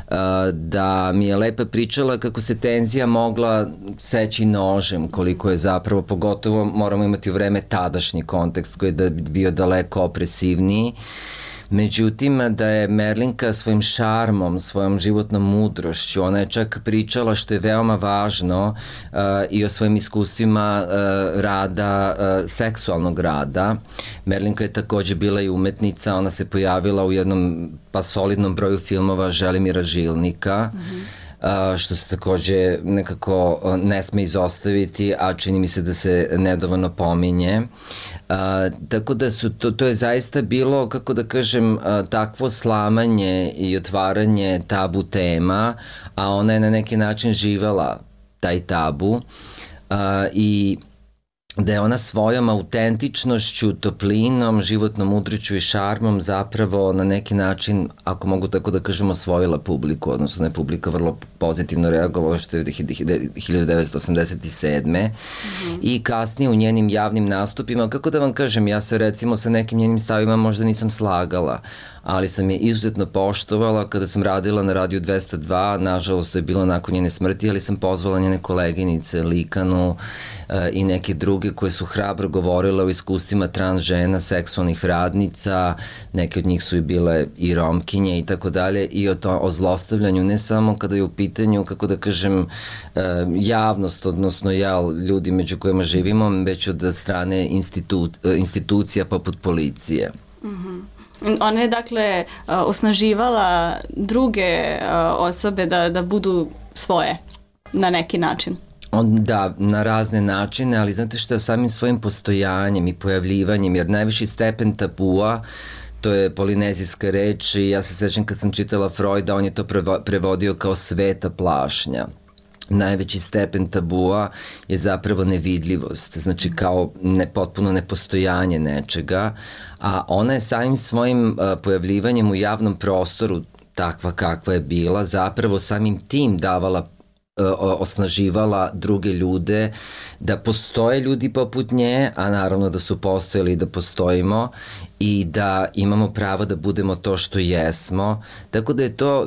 da mi je Lepa pričala kako se tenzija mogla seći nožem, koliko je zapravo, pogotovo moramo imati u vreme tadašnji kontekst koji je bio daleko opresivniji. Međutim, da je Merlinka svojim šarmom, svojom životnom mudrošću, ona je čak pričala, što je veoma važno, i o svojim iskustvima rada, seksualnog rada. Merlinka je takođe bila i umetnica, ona se pojavila u jednom solidnom broju filmova Želimira Žilnika, što se takođe nekako ne sme izostaviti, a čini mi se da se nedovoljno pominje. Tako da to je zaista bilo, kako da kažem, takvo slamanje i otvaranje tabu tema, a ona je na neki način živela taj tabu i da je ona svojom autentičnošću, toplinom, životnom mudrošću i šarmom zapravo na neki način, ako mogu tako da kažem, osvojila publiku, odnosno da je publika vrlo pozitivno reagovala, što je 1987. I kasnije u njenim javnim nastupima, kako da vam kažem, ja se recimo sa nekim njenim stavima možda nisam slagala, ali sam je izuzetno poštovala kada sam radila na Radiju 202, nažalost to je bilo nakon njene smrti, ali sam pozvala njene koleginice, Likanu i neke druge koje su hrabro govorile o iskustvima trans žena, seksualnih radnica, neke od njih su i bile i romkinje i tako dalje, i o zlostavljanju, ne samo kada je u pitanju, kako da kažem, javnost, odnosno ljudi među kojima živimo, već od strane institucija poput policije. Ona je, dakle, osnaživala druge osobe da budu svoje na neki način. Da, na razne načine, ali znate šta, samim svojim postojanjem i pojavljivanjem, jer najviši stepen tabua, to je polinezijska reč, i ja se sećam kad sam čitala Freuda, on je to prevodio kao sveta plašnja. Najveći stepen tabua je zapravo nevidljivost, znači kao potpuno nepostojanje nečega, a ona je samim svojim pojavljivanjem u javnom prostoru, takva kakva je bila, zapravo samim tim davala, osnaživala druge ljude, da postoje ljudi poput nje, a naravno da su postojali i da postojimo, i da imamo pravo da budemo to što jesmo. Tako da je to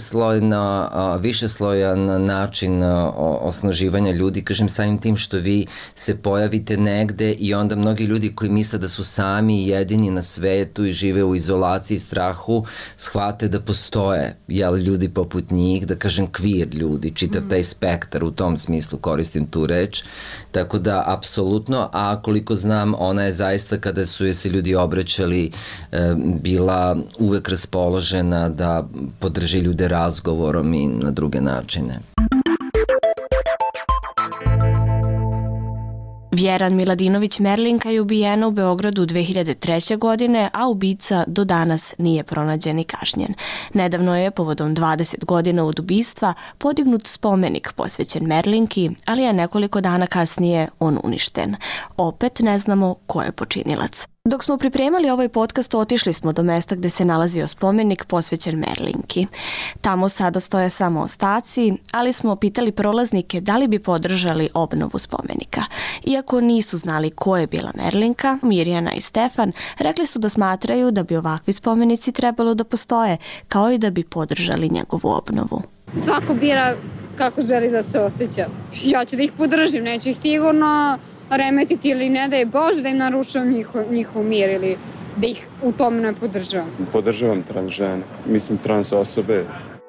višeslojan način osnaživanja ljudi, kažem, samim tim što vi se pojavite negde i onda mnogi ljudi koji misle da su sami i jedini na svetu i žive u izolaciji i strahu, shvate da postoje ljudi poput njih, da kažem queer ljudi, čitav taj spektar, u tom smislu koristim tu reč. Tako da, apsolutno, a koliko znam, ona je zaista, kada su je se ljudi obraćali, bila uvek raspoložena da podrži ljude razgovorom i na druge načine. Vjeran Miladinović Merlinka je ubijena u Beogradu 2003. godine, a ubica do danas nije pronađen i kažnjen. Nedavno je, povodom 20 godina od ubistva, podignut spomenik posvećen Merlinki, ali je nekoliko dana kasnije on uništen. Opet ne znamo ko je počinilac. Dok smo pripremali ovaj podcast, otišli smo do mesta gde se nalazio spomenik posvećen Merlinki. Tamo sada stoje samo ostaci, ali smo pitali prolaznike da li bi podržali obnovu spomenika. Iako nisu znali ko je bila Merlinka, Mirjana i Stefan rekli su da smatraju da bi ovakvi spomenici trebalo da postoje, kao i da bi podržali njegovu obnovu. Svako bira kako želi da se osjeća. Ja ću da ih podržim, neću ih sigurno remetiti ili ne da je Bože da im narušavam njihov mir ili da ih u tom ne podržavam. Podržavam trans žene, mislim trans osobe.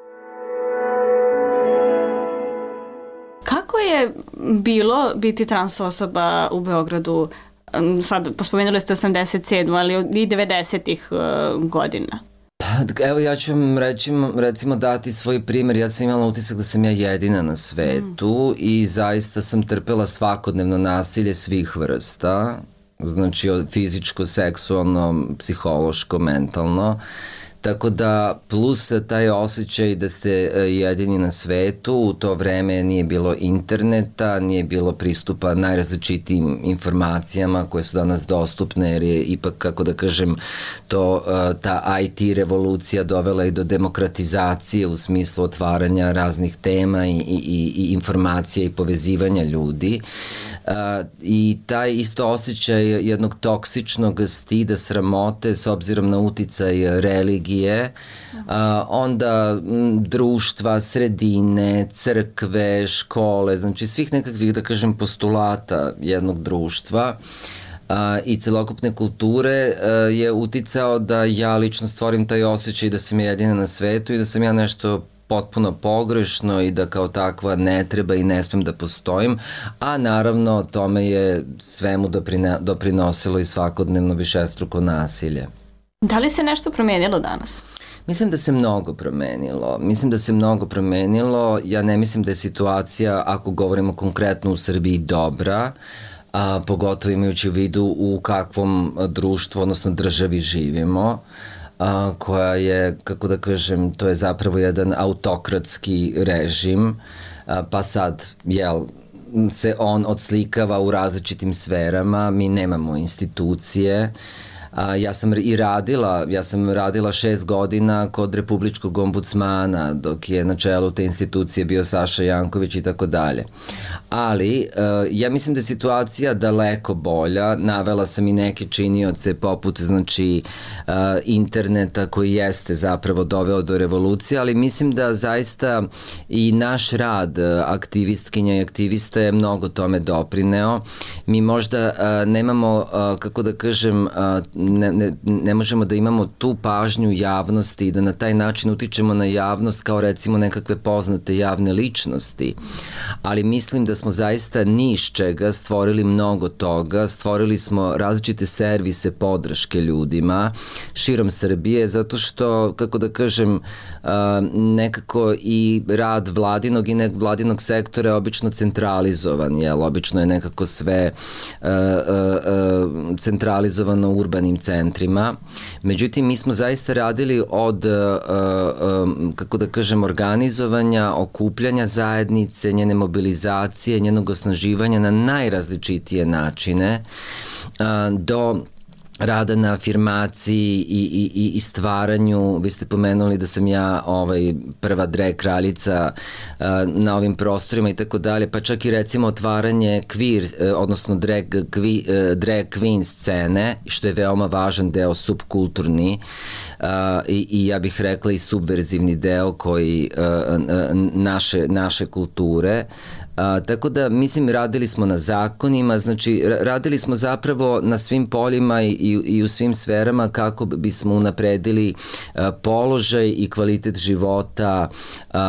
Kako je bilo biti trans osoba u Beogradu? Sad pospomenuli ste 87. ali i 90-ih godina. Evo ja ću vam recimo dati svoj primjer. Ja sam imala utisak da sam ja jedina na svetu i zaista sam trpela svakodnevno nasilje svih vrsta, znači fizičko, seksualno, psihološko, mentalno. Tako da, plus taj osjećaj da ste jedini na svetu, u to vreme nije bilo interneta, nije bilo pristupa najrazličitijim informacijama koje su danas dostupne, jer je ipak, kako da kažem, ta IT revolucija dovela i do demokratizacije u smislu otvaranja raznih tema i informacija i povezivanja ljudi. I taj isto osjećaj jednog toksičnog stida, sramote s obzirom na uticaj religije, onda društva, sredine, crkve, škole, znači svih nekakvih, da kažem, postulata jednog društva i celokupne kulture je uticao da ja lično stvorim taj osjećaj da sam jedina na svetu i da sam ja nešto potpuno pogrešno i da kao takva ne treba i ne smem da postojim, a naravno tome je svemu doprinosilo i svakodnevno višestruko nasilje. Da li se nešto promijenilo danas? Mislim da se mnogo promenilo. Ja ne mislim da je situacija, ako govorimo konkretno u Srbiji, dobra, a pogotovo imajući u vidu u kakvom društvu, odnosno državi živimo, koja je, kako da kažem, to je zapravo jedan autokratski režim, pa sad, se on odslikava u različitim sferama, mi nemamo institucije. Ja sam radila 6 godina kod Republičkog ombudsmana, dok je na čelu te institucije bio Saša Janković i tako dalje. Ali, ja mislim da je situacija daleko bolja. Navela sam i neke činioce poput, znači, interneta koji jeste zapravo doveo do revolucije, ali mislim da zaista i naš rad aktivistkinja i aktivista je mnogo tome doprineo. Mi možda nemamo, kako da kažem, ne možemo da imamo tu pažnju javnosti i da na taj način utičemo na javnost kao recimo nekakve poznate javne ličnosti, ali mislim da smo zaista niz čega stvorili mnogo toga, stvorili smo različite servise podrške ljudima širom Srbije, zato što, kako da kažem, nekako i rad vladinog i vladinog sektora je obično centralizovan, obično je nekako sve centralizovano u urbanim centrima. Međutim, mi smo zaista radili od, kako da kažem, organizovanja, okupljanja zajednice, njene mobilizacije, njenog osnaživanja na najrazličitije načine, do rada na afirmaciji i stvaranju. Vi ste pomenuli da sam ja prva drag kraljica na ovim prostorima i tako dalje, pa čak i recimo otvaranje queer, odnosno drag queen scene, što je veoma važan deo, subkulturni i ja bih rekla i subverzivni deo koji naše kulture. Tako da, mislim, radili smo na zakonima, znači radili smo zapravo na svim poljima i u svim sferama kako bismo unapredili položaj i kvalitet života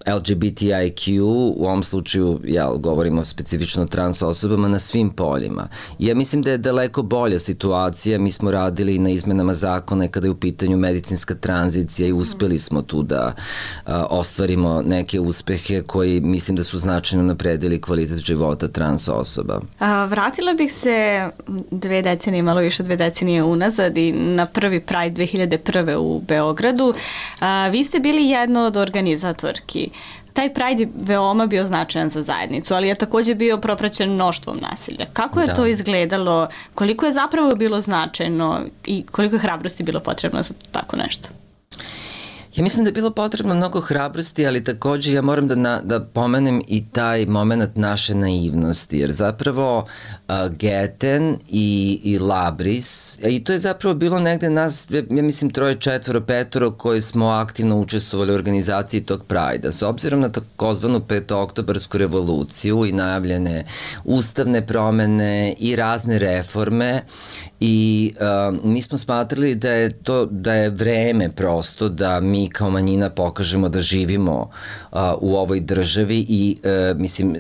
LGBTIQ, u ovom slučaju govorimo specifično o trans osobama na svim poljima. Ja mislim da je daleko bolja situacija, mi smo radili na izmenama zakona kada je u pitanju medicinska tranzicija i uspeli smo tu da ostvarimo neke uspehe koji mislim da su značajno napredili kvalitet života trans osoba. Vratila bih se 2 decenije, malo više 2 decenije unazad i na prvi Pride 2001. u Beogradu. Vi ste bili jedna od organizatorki. Taj Pride je veoma bio značajan za zajednicu, ali je takođe bio propraćen mnoštvom nasilja. Kako je to izgledalo? Koliko je zapravo bilo značajno i koliko je hrabrosti bilo potrebno za tako nešto? Ja mislim da je bilo potrebno mnogo hrabrosti, ali takođe ja moram da pomenem i taj moment naše naivnosti, jer zapravo Geten i Labris, i to je zapravo bilo negde nas, ja mislim 3, 4, 5 koji smo aktivno učestvovali u organizaciji tog Prajda. S obzirom na takozvanu 5-oktobarsku revoluciju i najavljene ustavne promene i razne reforme, i mi smo smatrali da je vreme prosto da mi kao manjina pokažemo da živimo u ovoj državi i mislim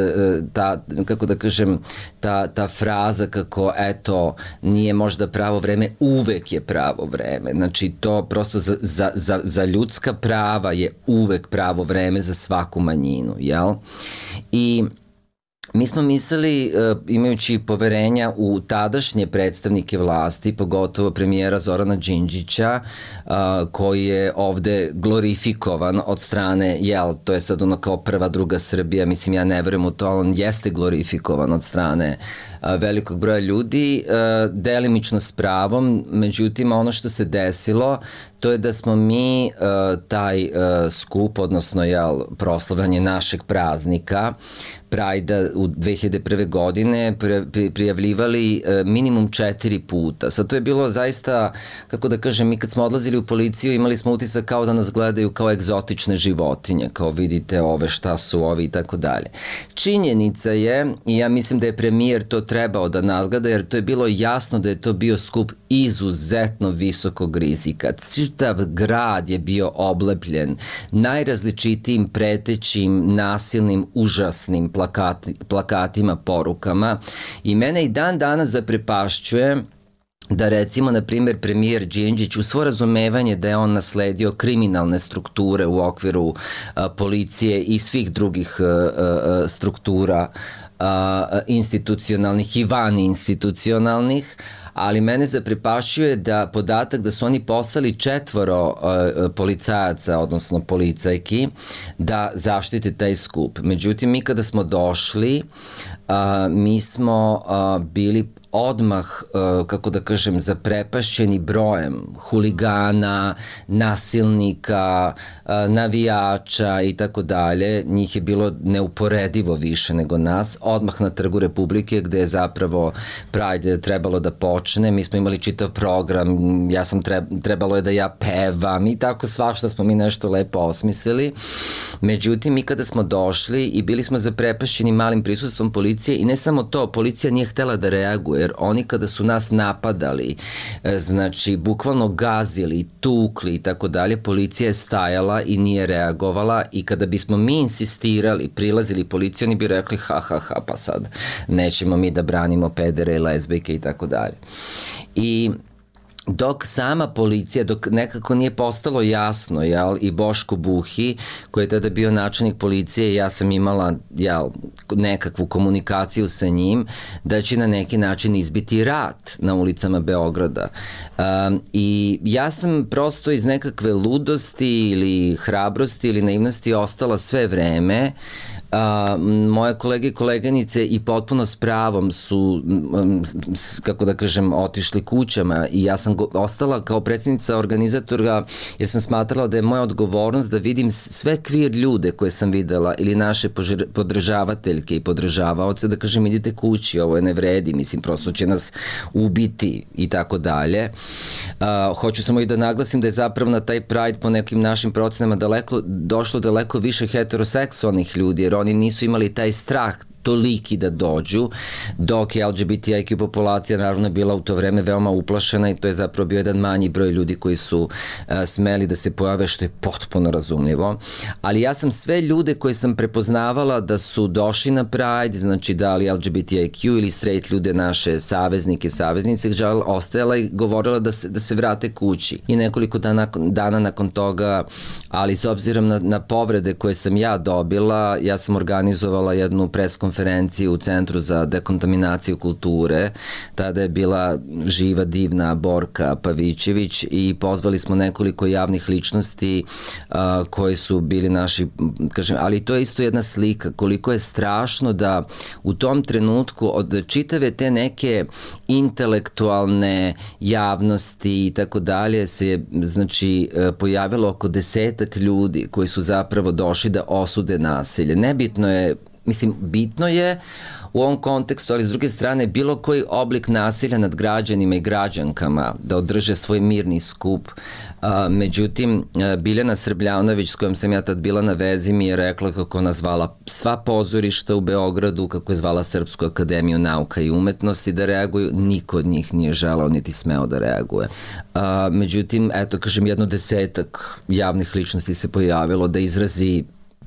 kako da kažem ta fraza kako eto nije možda pravo vreme, uvek je pravo vreme. Znači to prosto za ljudska prava je uvek pravo vreme za svaku manjinu, jel? I mi smo mislili, imajući poverenja u tadašnje predstavnike vlasti, pogotovo premijera Zorana Đinđića, koji je ovde glorifikovan od strane, to je sad ono kao prva, druga Srbija, mislim ja ne verujem u to, on jeste glorifikovan od strane velikog broja ljudi, delimično s pravom, međutim ono što se desilo, to je da smo mi taj skup, odnosno proslavljanje našeg praznika, Prajda u 2001. godine prijavljivali minimum 4 puta. Sad to je bilo zaista, kako da kažem, mi kad smo odlazili u policiju imali smo utisak kao da nas gledaju kao egzotične životinje, kao vidite ove šta su ovi i tako dalje. Činjenica je, i ja mislim da je premijer to trebao da nadgleda, jer to je bilo jasno da je to bio skup izuzetno visokog rizika. Čitav grad je bio oblepljen najrazličitijim pretećim, nasilnim, užasnim plakatima, porukama i mene i dan danas zaprepašćuje da recimo, na primjer, premijer Đinđić u svo razumevanje da je on nasledio kriminalne strukture u okviru policije i svih drugih struktura institucionalnih i vaninstitucionalnih, ali mene zaprepašćuje da podatak da su oni poslali 4 policajaca, odnosno policajki, da zaštite taj skup. Međutim, mi kada smo došli, mi smo bili odmah, kako da kažem, zaprepašćeni brojem huligana, nasilnika, navijača i tako dalje. Njih je bilo neuporedivo više nego nas. Odmah na Trgu Republike gde je zapravo Pride trebalo da počne. Mi smo imali čitav program, trebalo je da ja pevam i tako svašta smo mi nešto lepo osmislili. Međutim, mi kada smo došli i bili smo zaprepašćeni malim prisustvom policije i ne samo to, policija nije htela da reaguje, jer oni kada su nas napadali, znači bukvalno gazili, tukli i tako dalje, policija je stajala i nije reagovala i kada bismo mi insistirali, prilazili policiju, oni bi rekli pa sad nećemo mi da branimo pedere i lezbijke i tako dalje. I dok sama policija, dok nekako nije postalo jasno, i Boško Buhi, koji je tada bio načelnik policije, ja sam imala, nekakvu komunikaciju sa njim, da će na neki način izbiti rat na ulicama Beograda. I ja sam prosto iz nekakve ludosti ili hrabrosti ili naivnosti ostala sve vreme. Moje kolege i koleganice i potpuno s pravom su, kako da kažem, otišli kućama i ja sam ostala kao predsjednica organizatora jer sam smatrala da je moja odgovornost da vidim sve queer ljude koje sam videla ili naše podržavateljke i podržavaoce da kažem idite kući, ovo je ne vredi, mislim prosto će nas ubiti i tako dalje. Hoću samo i da naglasim da je zapravo na taj Pride po nekim našim procenama došlo daleko više heteroseksualnih ljudi jer oni nisu imali taj strah toliki da dođu, dok je LGBTIQ populacija naravno bila u to vreme veoma uplašena i to je zapravo bio jedan manji broj ljudi koji su smeli da se pojave, što je potpuno razumljivo. Ali ja sam sve ljude koje sam prepoznavala da su došli na Pride, znači da li LGBTIQ ili straight ljude, naše saveznike, saveznice, ostajala i govorila da se vrate kući. I nekoliko dana nakon toga, ali s obzirom na povrede koje sam ja dobila, ja sam organizovala jednu preskonferenciju u Centru za dekontaminaciju kulture. Tada je bila živa, divna Borka Pavićević i pozvali smo nekoliko javnih ličnosti koji su bili naši, kažem, ali to je isto jedna slika koliko je strašno da u tom trenutku od čitave te neke intelektualne javnosti i tako dalje se, znači, pojavilo oko 10 ljudi koji su zapravo došli da osude nasilje. Nebitno je, mislim, bitno je u ovom kontekstu, ali s druge strane bilo koji oblik nasilja nad građanima i građankama da održe svoj mirni skup. Međutim, Biljana Srbljanović, s kojom sam ja tad bila na vezi, mi je rekla kako ona zvala sva pozorišta u Beogradu, kako je zvala Srpsku akademiju nauka i umetnosti da reaguju. Niko od njih nije želao niti smeo da reaguje. Međutim, eto, kažem, 10 javnih ličnosti se pojavilo da izrazi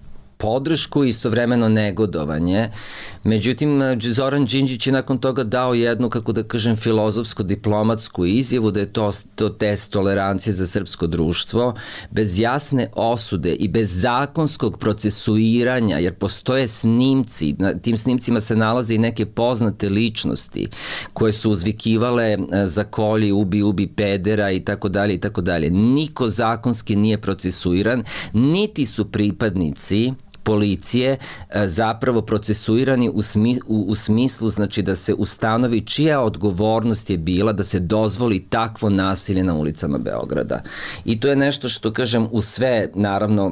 podršku i istovremeno negodovanje. Međutim, Zoran Đinđić je nakon toga dao jednu, kako da kažem, filozofsko-diplomatsku izjavu da je to test tolerancije za srpsko društvo, bez jasne osude i bez zakonskog procesuiranja, jer postoje snimci, na tim snimcima se nalaze i neke poznate ličnosti koje su uzvikivale za kolji, ubi pedera i tako dalje i tako dalje. Niko zakonski nije procesuiran, niti su pripadnici policije zapravo procesuirani u smislu, znači, da se ustanovi čija odgovornost je bila da se dozvoli takvo nasilje na ulicama Beograda. I to je nešto što, kažem, u sve, naravno,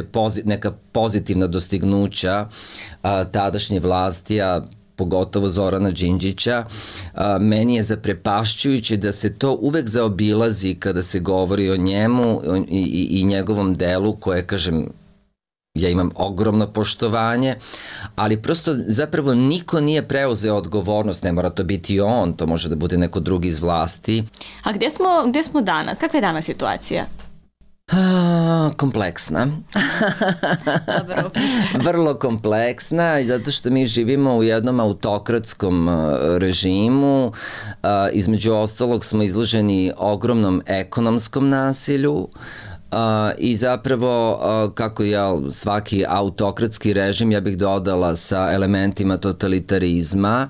neka pozitivna dostignuća tadašnje vlasti, a pogotovo Zorana Đinđića, meni je zaprepašćujuće da se to uvek zaobilazi kada se govori o njemu i njegovom delu koje, kažem, ja imam ogromno poštovanje, ali prosto zapravo niko nije preuzeo odgovornost, ne mora to biti on, to može da bude neko drugi iz vlasti. A gde smo danas? Kakva je danas situacija? Kompleksna. Dobro. Vrlo kompleksna, zato što mi živimo u jednom autokratskom režimu. Između ostalog smo izloženi ogromnom ekonomskom nasilju, i zapravo kako je svaki autokratski režim, ja bih dodala sa elementima totalitarizma,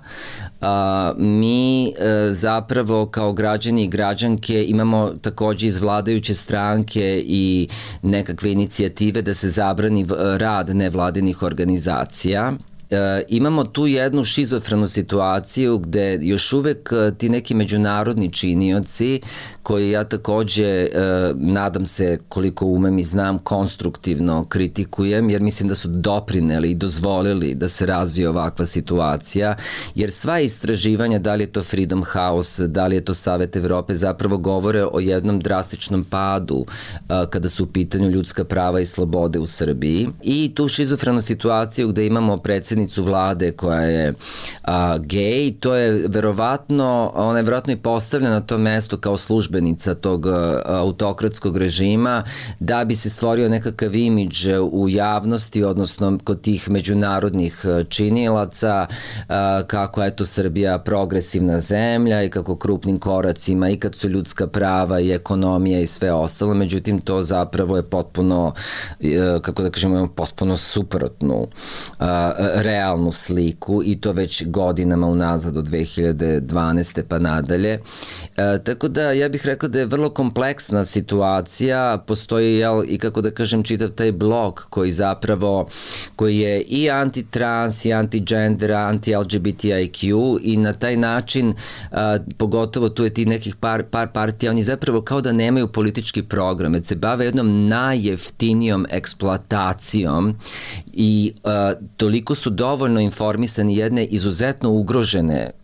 mi zapravo kao građani i građanke imamo takođe iz vladajuće stranke i nekakve inicijative da se zabrani rad nevladinih organizacija. Imamo tu jednu šizofrenu situaciju gde još uvek ti neki međunarodni činioci, koji ja takođe, nadam se koliko umem i znam, konstruktivno kritikujem, jer mislim da su doprineli i dozvolili da se razvije ovakva situacija, jer sva istraživanja, da li je to Freedom House, da li je to Savet Evrope, zapravo govore o jednom drastičnom padu kada su u pitanju ljudska prava i slobode u Srbiji. I tu šizofrenu situaciju gde imamo predsednicu vlade koja je gej, to je verovatno, ona je verovatno i postavljena na to mesto kao službenica tog autokratskog režima da bi se stvorio nekakav imidž u javnosti, odnosno kod tih međunarodnih činilaca, kako je to Srbija progresivna zemlja i kako krupnim koracima i kad su ljudska prava i ekonomija i sve ostalo. Međutim, to zapravo je potpuno, kako da kažemo, potpuno suprotnu realnu sliku i to već godinama unazad od 2012. pa nadalje. Tako da ja bih rekao da je vrlo kompleksna situacija, postoji i kako da kažem čitav taj blok koji je i anti-trans, i anti-gender, anti-LGBTIQ i na taj način, pogotovo tu je ti nekih par partija, oni zapravo kao da nemaju politički program, već se bave jednom najjeftinijom eksploatacijom i toliko su dovoljno informisani jedne izuzetno ugrožene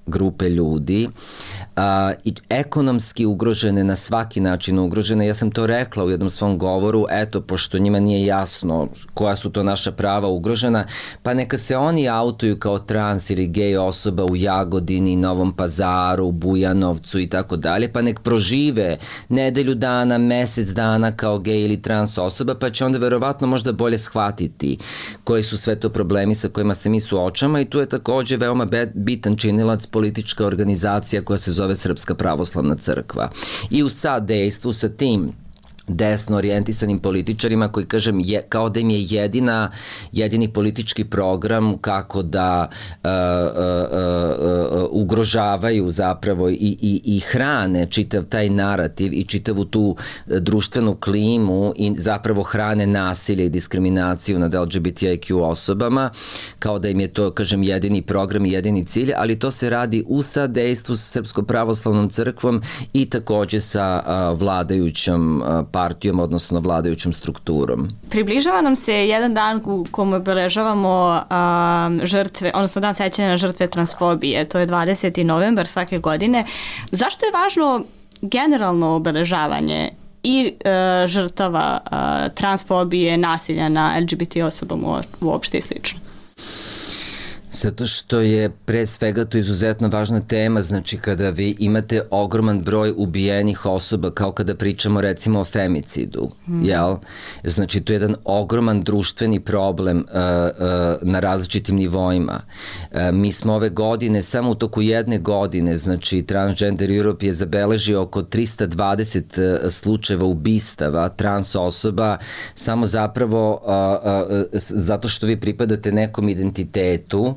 grupe ljudi, i ekonomski ugrožene, na svaki način ugrožene. Ja sam to rekla u jednom svom govoru, eto, pošto njima nije jasno koja su to naša prava ugrožena, pa neka se oni autuju kao trans ili gej osoba u Jagodini, Novom Pazaru, Bujanovcu i tako dalje, pa nek prožive nedelju dana, mesec dana kao gej ili trans osoba, pa će onda verovatno možda bolje shvatiti koji su sve to problemi sa kojima se mi suočamo, i tu je takođe veoma bitan činilac politička organizacija koja se zove Srpska pravoslavna crkva. I u sadejstvu sa tim desno orijentisanim političarima koji, kažem, kao da im je jedini politički program kako da ugrožavaju zapravo i hrane čitav taj narativ i čitavu tu društvenu klimu i zapravo hrane nasilje i diskriminaciju nad LGBTIQ osobama, kao da im je to, kažem, jedini program i jedini cilj, ali to se radi u sadejstvu sa Srpskom pravoslavnom crkvom i takođe sa vladajućom partijom, odnosno vladajućom strukturom. Približava nam se jedan dan u kojem obeležavamo žrtve, odnosno dan sećanja na žrtve transfobije. To je 20. novembar svake godine. Zašto je važno generalno obeležavanje i žrtava transfobije, nasilja na LGBT osobama uopšte i slično? Zato što je pre svega to izuzetno važna tema, znači kada vi imate ogroman broj ubijenih osoba, kao kada pričamo recimo o femicidu, jel? Znači to je jedan ogroman društveni problem na različitim nivoima. Mi smo ove godine, samo u toku jedne godine, znači Transgender Europe je zabeležio oko 320 slučajeva ubistava trans osoba, samo zapravo zato što vi pripadate nekom identitetu.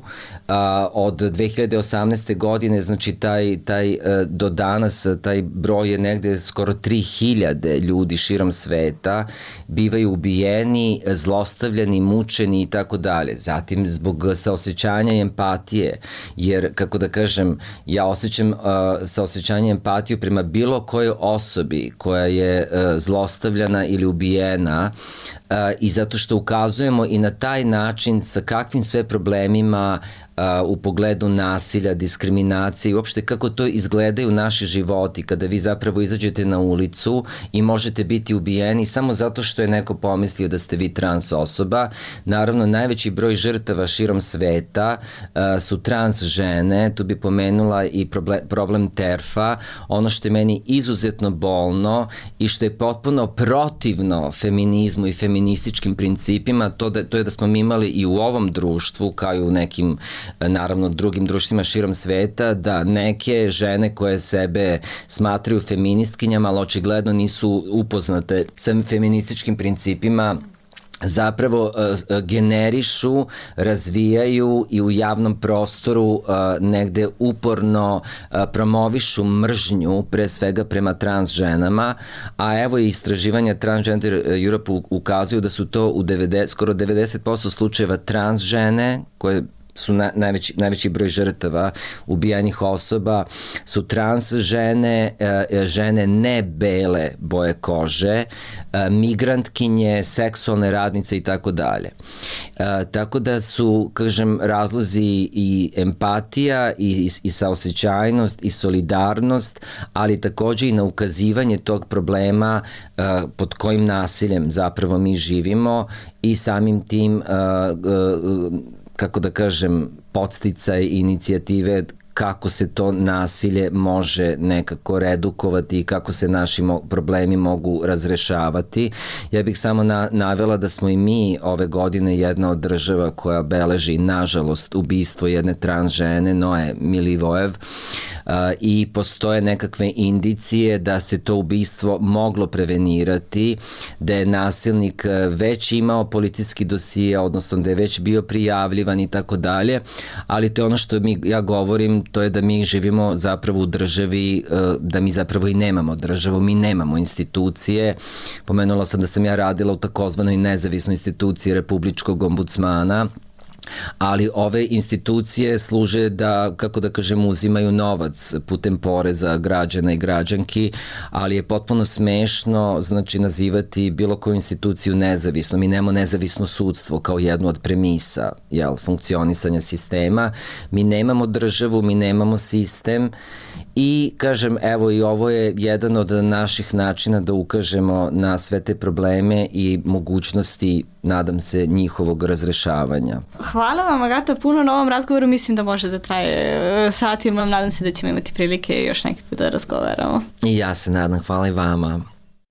Od 2018. godine, znači taj do danas taj broj je negde skoro 3000 ljudi širom sveta bivaju ubijeni, zlostavljani, mučeni i tako dalje. Zatim zbog saosećanja i empatije, jer kako da kažem, ja osjećam saosećanje i empatiju prema bilo kojoj osobi koja je zlostavljana ili ubijena, i zato što ukazujemo i na taj način sa kakvim sve problemima u pogledu nasilja, diskriminacije i uopšte kako to izgledaju naši životi kada vi zapravo izađete na ulicu i možete biti ubijeni samo zato što je neko pomislio da ste vi trans osoba. Naravno, najveći broj žrtava širom sveta su trans žene, tu bi pomenula i problem TERF-a, ono što je meni izuzetno bolno i što je potpuno protivno feminizmu i feminističkim principima, to je da smo mi imali i u ovom društvu, kao i u nekim naravno drugim društvima širom sveta, da neke žene koje sebe smatraju feministkinjama, ali očigledno nisu upoznate sa feminističkim principima, zapravo generišu, razvijaju i u javnom prostoru negde uporno promovišu mržnju, pre svega prema trans ženama, a evo i istraživanja Transgender Europe ukazuju da su to u skoro 90% slučajeva trans žene, koje su najveći broj žrtava ubijanih osoba, su trans žene, žene ne bele boje kože, migrantkinje, seksualne radnice i tako dalje. Tako da su, kažem, razlozi i empatija i saosećajnost i solidarnost, ali takođe i na ukazivanje tog problema pod kojim nasiljem zapravo mi živimo i samim tim kako da kažem, podsticaj inicijative kako se to nasilje može nekako redukovati i kako se naši problemi mogu razrešavati. Ja bih samo navela da smo i mi ove godine jedna od država koja beleži, nažalost, ubistvo jedne trans žene, Noe Milivojev, i postoje nekakve indicije da se to ubistvo moglo prevenirati, da je nasilnik već imao policijski dosije, odnosno da je već bio prijavljivan i tako dalje, ali to je ono što ja govorim, to je da mi živimo zapravo u državi, da mi zapravo i nemamo državu, mi nemamo institucije. Pomenula sam da sam ja radila u takozvanoj nezavisnoj instituciji Republičkog ombudsmana, Ali ove institucije služe da, kako da kažem, uzimaju novac putem poreza građana i građanki, ali je potpuno smešno, znači, nazivati bilo koju instituciju nezavisno. Mi nemamo nezavisno sudstvo kao jednu od premisa, funkcionisanja sistema. Mi nemamo državu, mi nemamo sistem i, kažem, evo, i ovo je jedan od naših načina da ukažemo na sve te probleme i mogućnosti, nadam se, njihovog razrešavanja. Hvala vam, Agata, puno na ovom razgovoru. Mislim da može da traje satima. Nadam se da ćemo imati prilike još neki put da razgovaramo. I ja se nadam. Hvala i vama.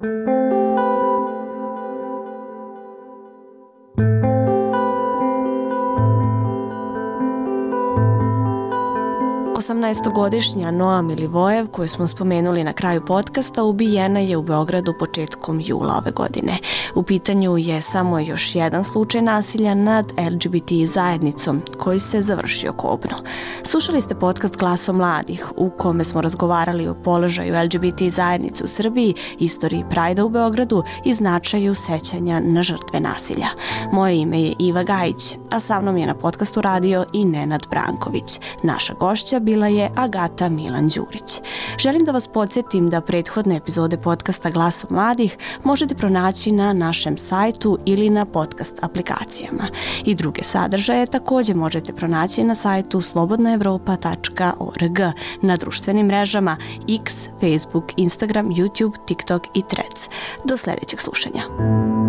Osamnaestogodišnja Noa Milivojev, koju smo spomenuli na kraju podcasta, ubijena je u Beogradu početkom jula ove godine. U pitanju je samo još jedan slučaj nasilja nad LGBT zajednicom koji se završio kobno. Slušali ste podcast Glasom mladih u kome smo razgovarali o položaju LGBT zajednice u Srbiji, istoriji Prajda u Beogradu i značaju sećanja na žrtve nasilja. Moje ime je Iva Gajić, a sa mnom je na podcastu radio i Nenad Branković. Naša gošća bila je Agata Milan Đurić. Želim da vas podsjetim da prethodne epizode podcasta Glasom mladih možete pronaći na našem sajtu ili na podcast aplikacijama. I druge sadržaje također možete pronaći na sajtu slobodnaevropa.org, na društvenim mrežama X, Facebook, Instagram, YouTube, TikTok i Threads. Do sljedećeg slušanja.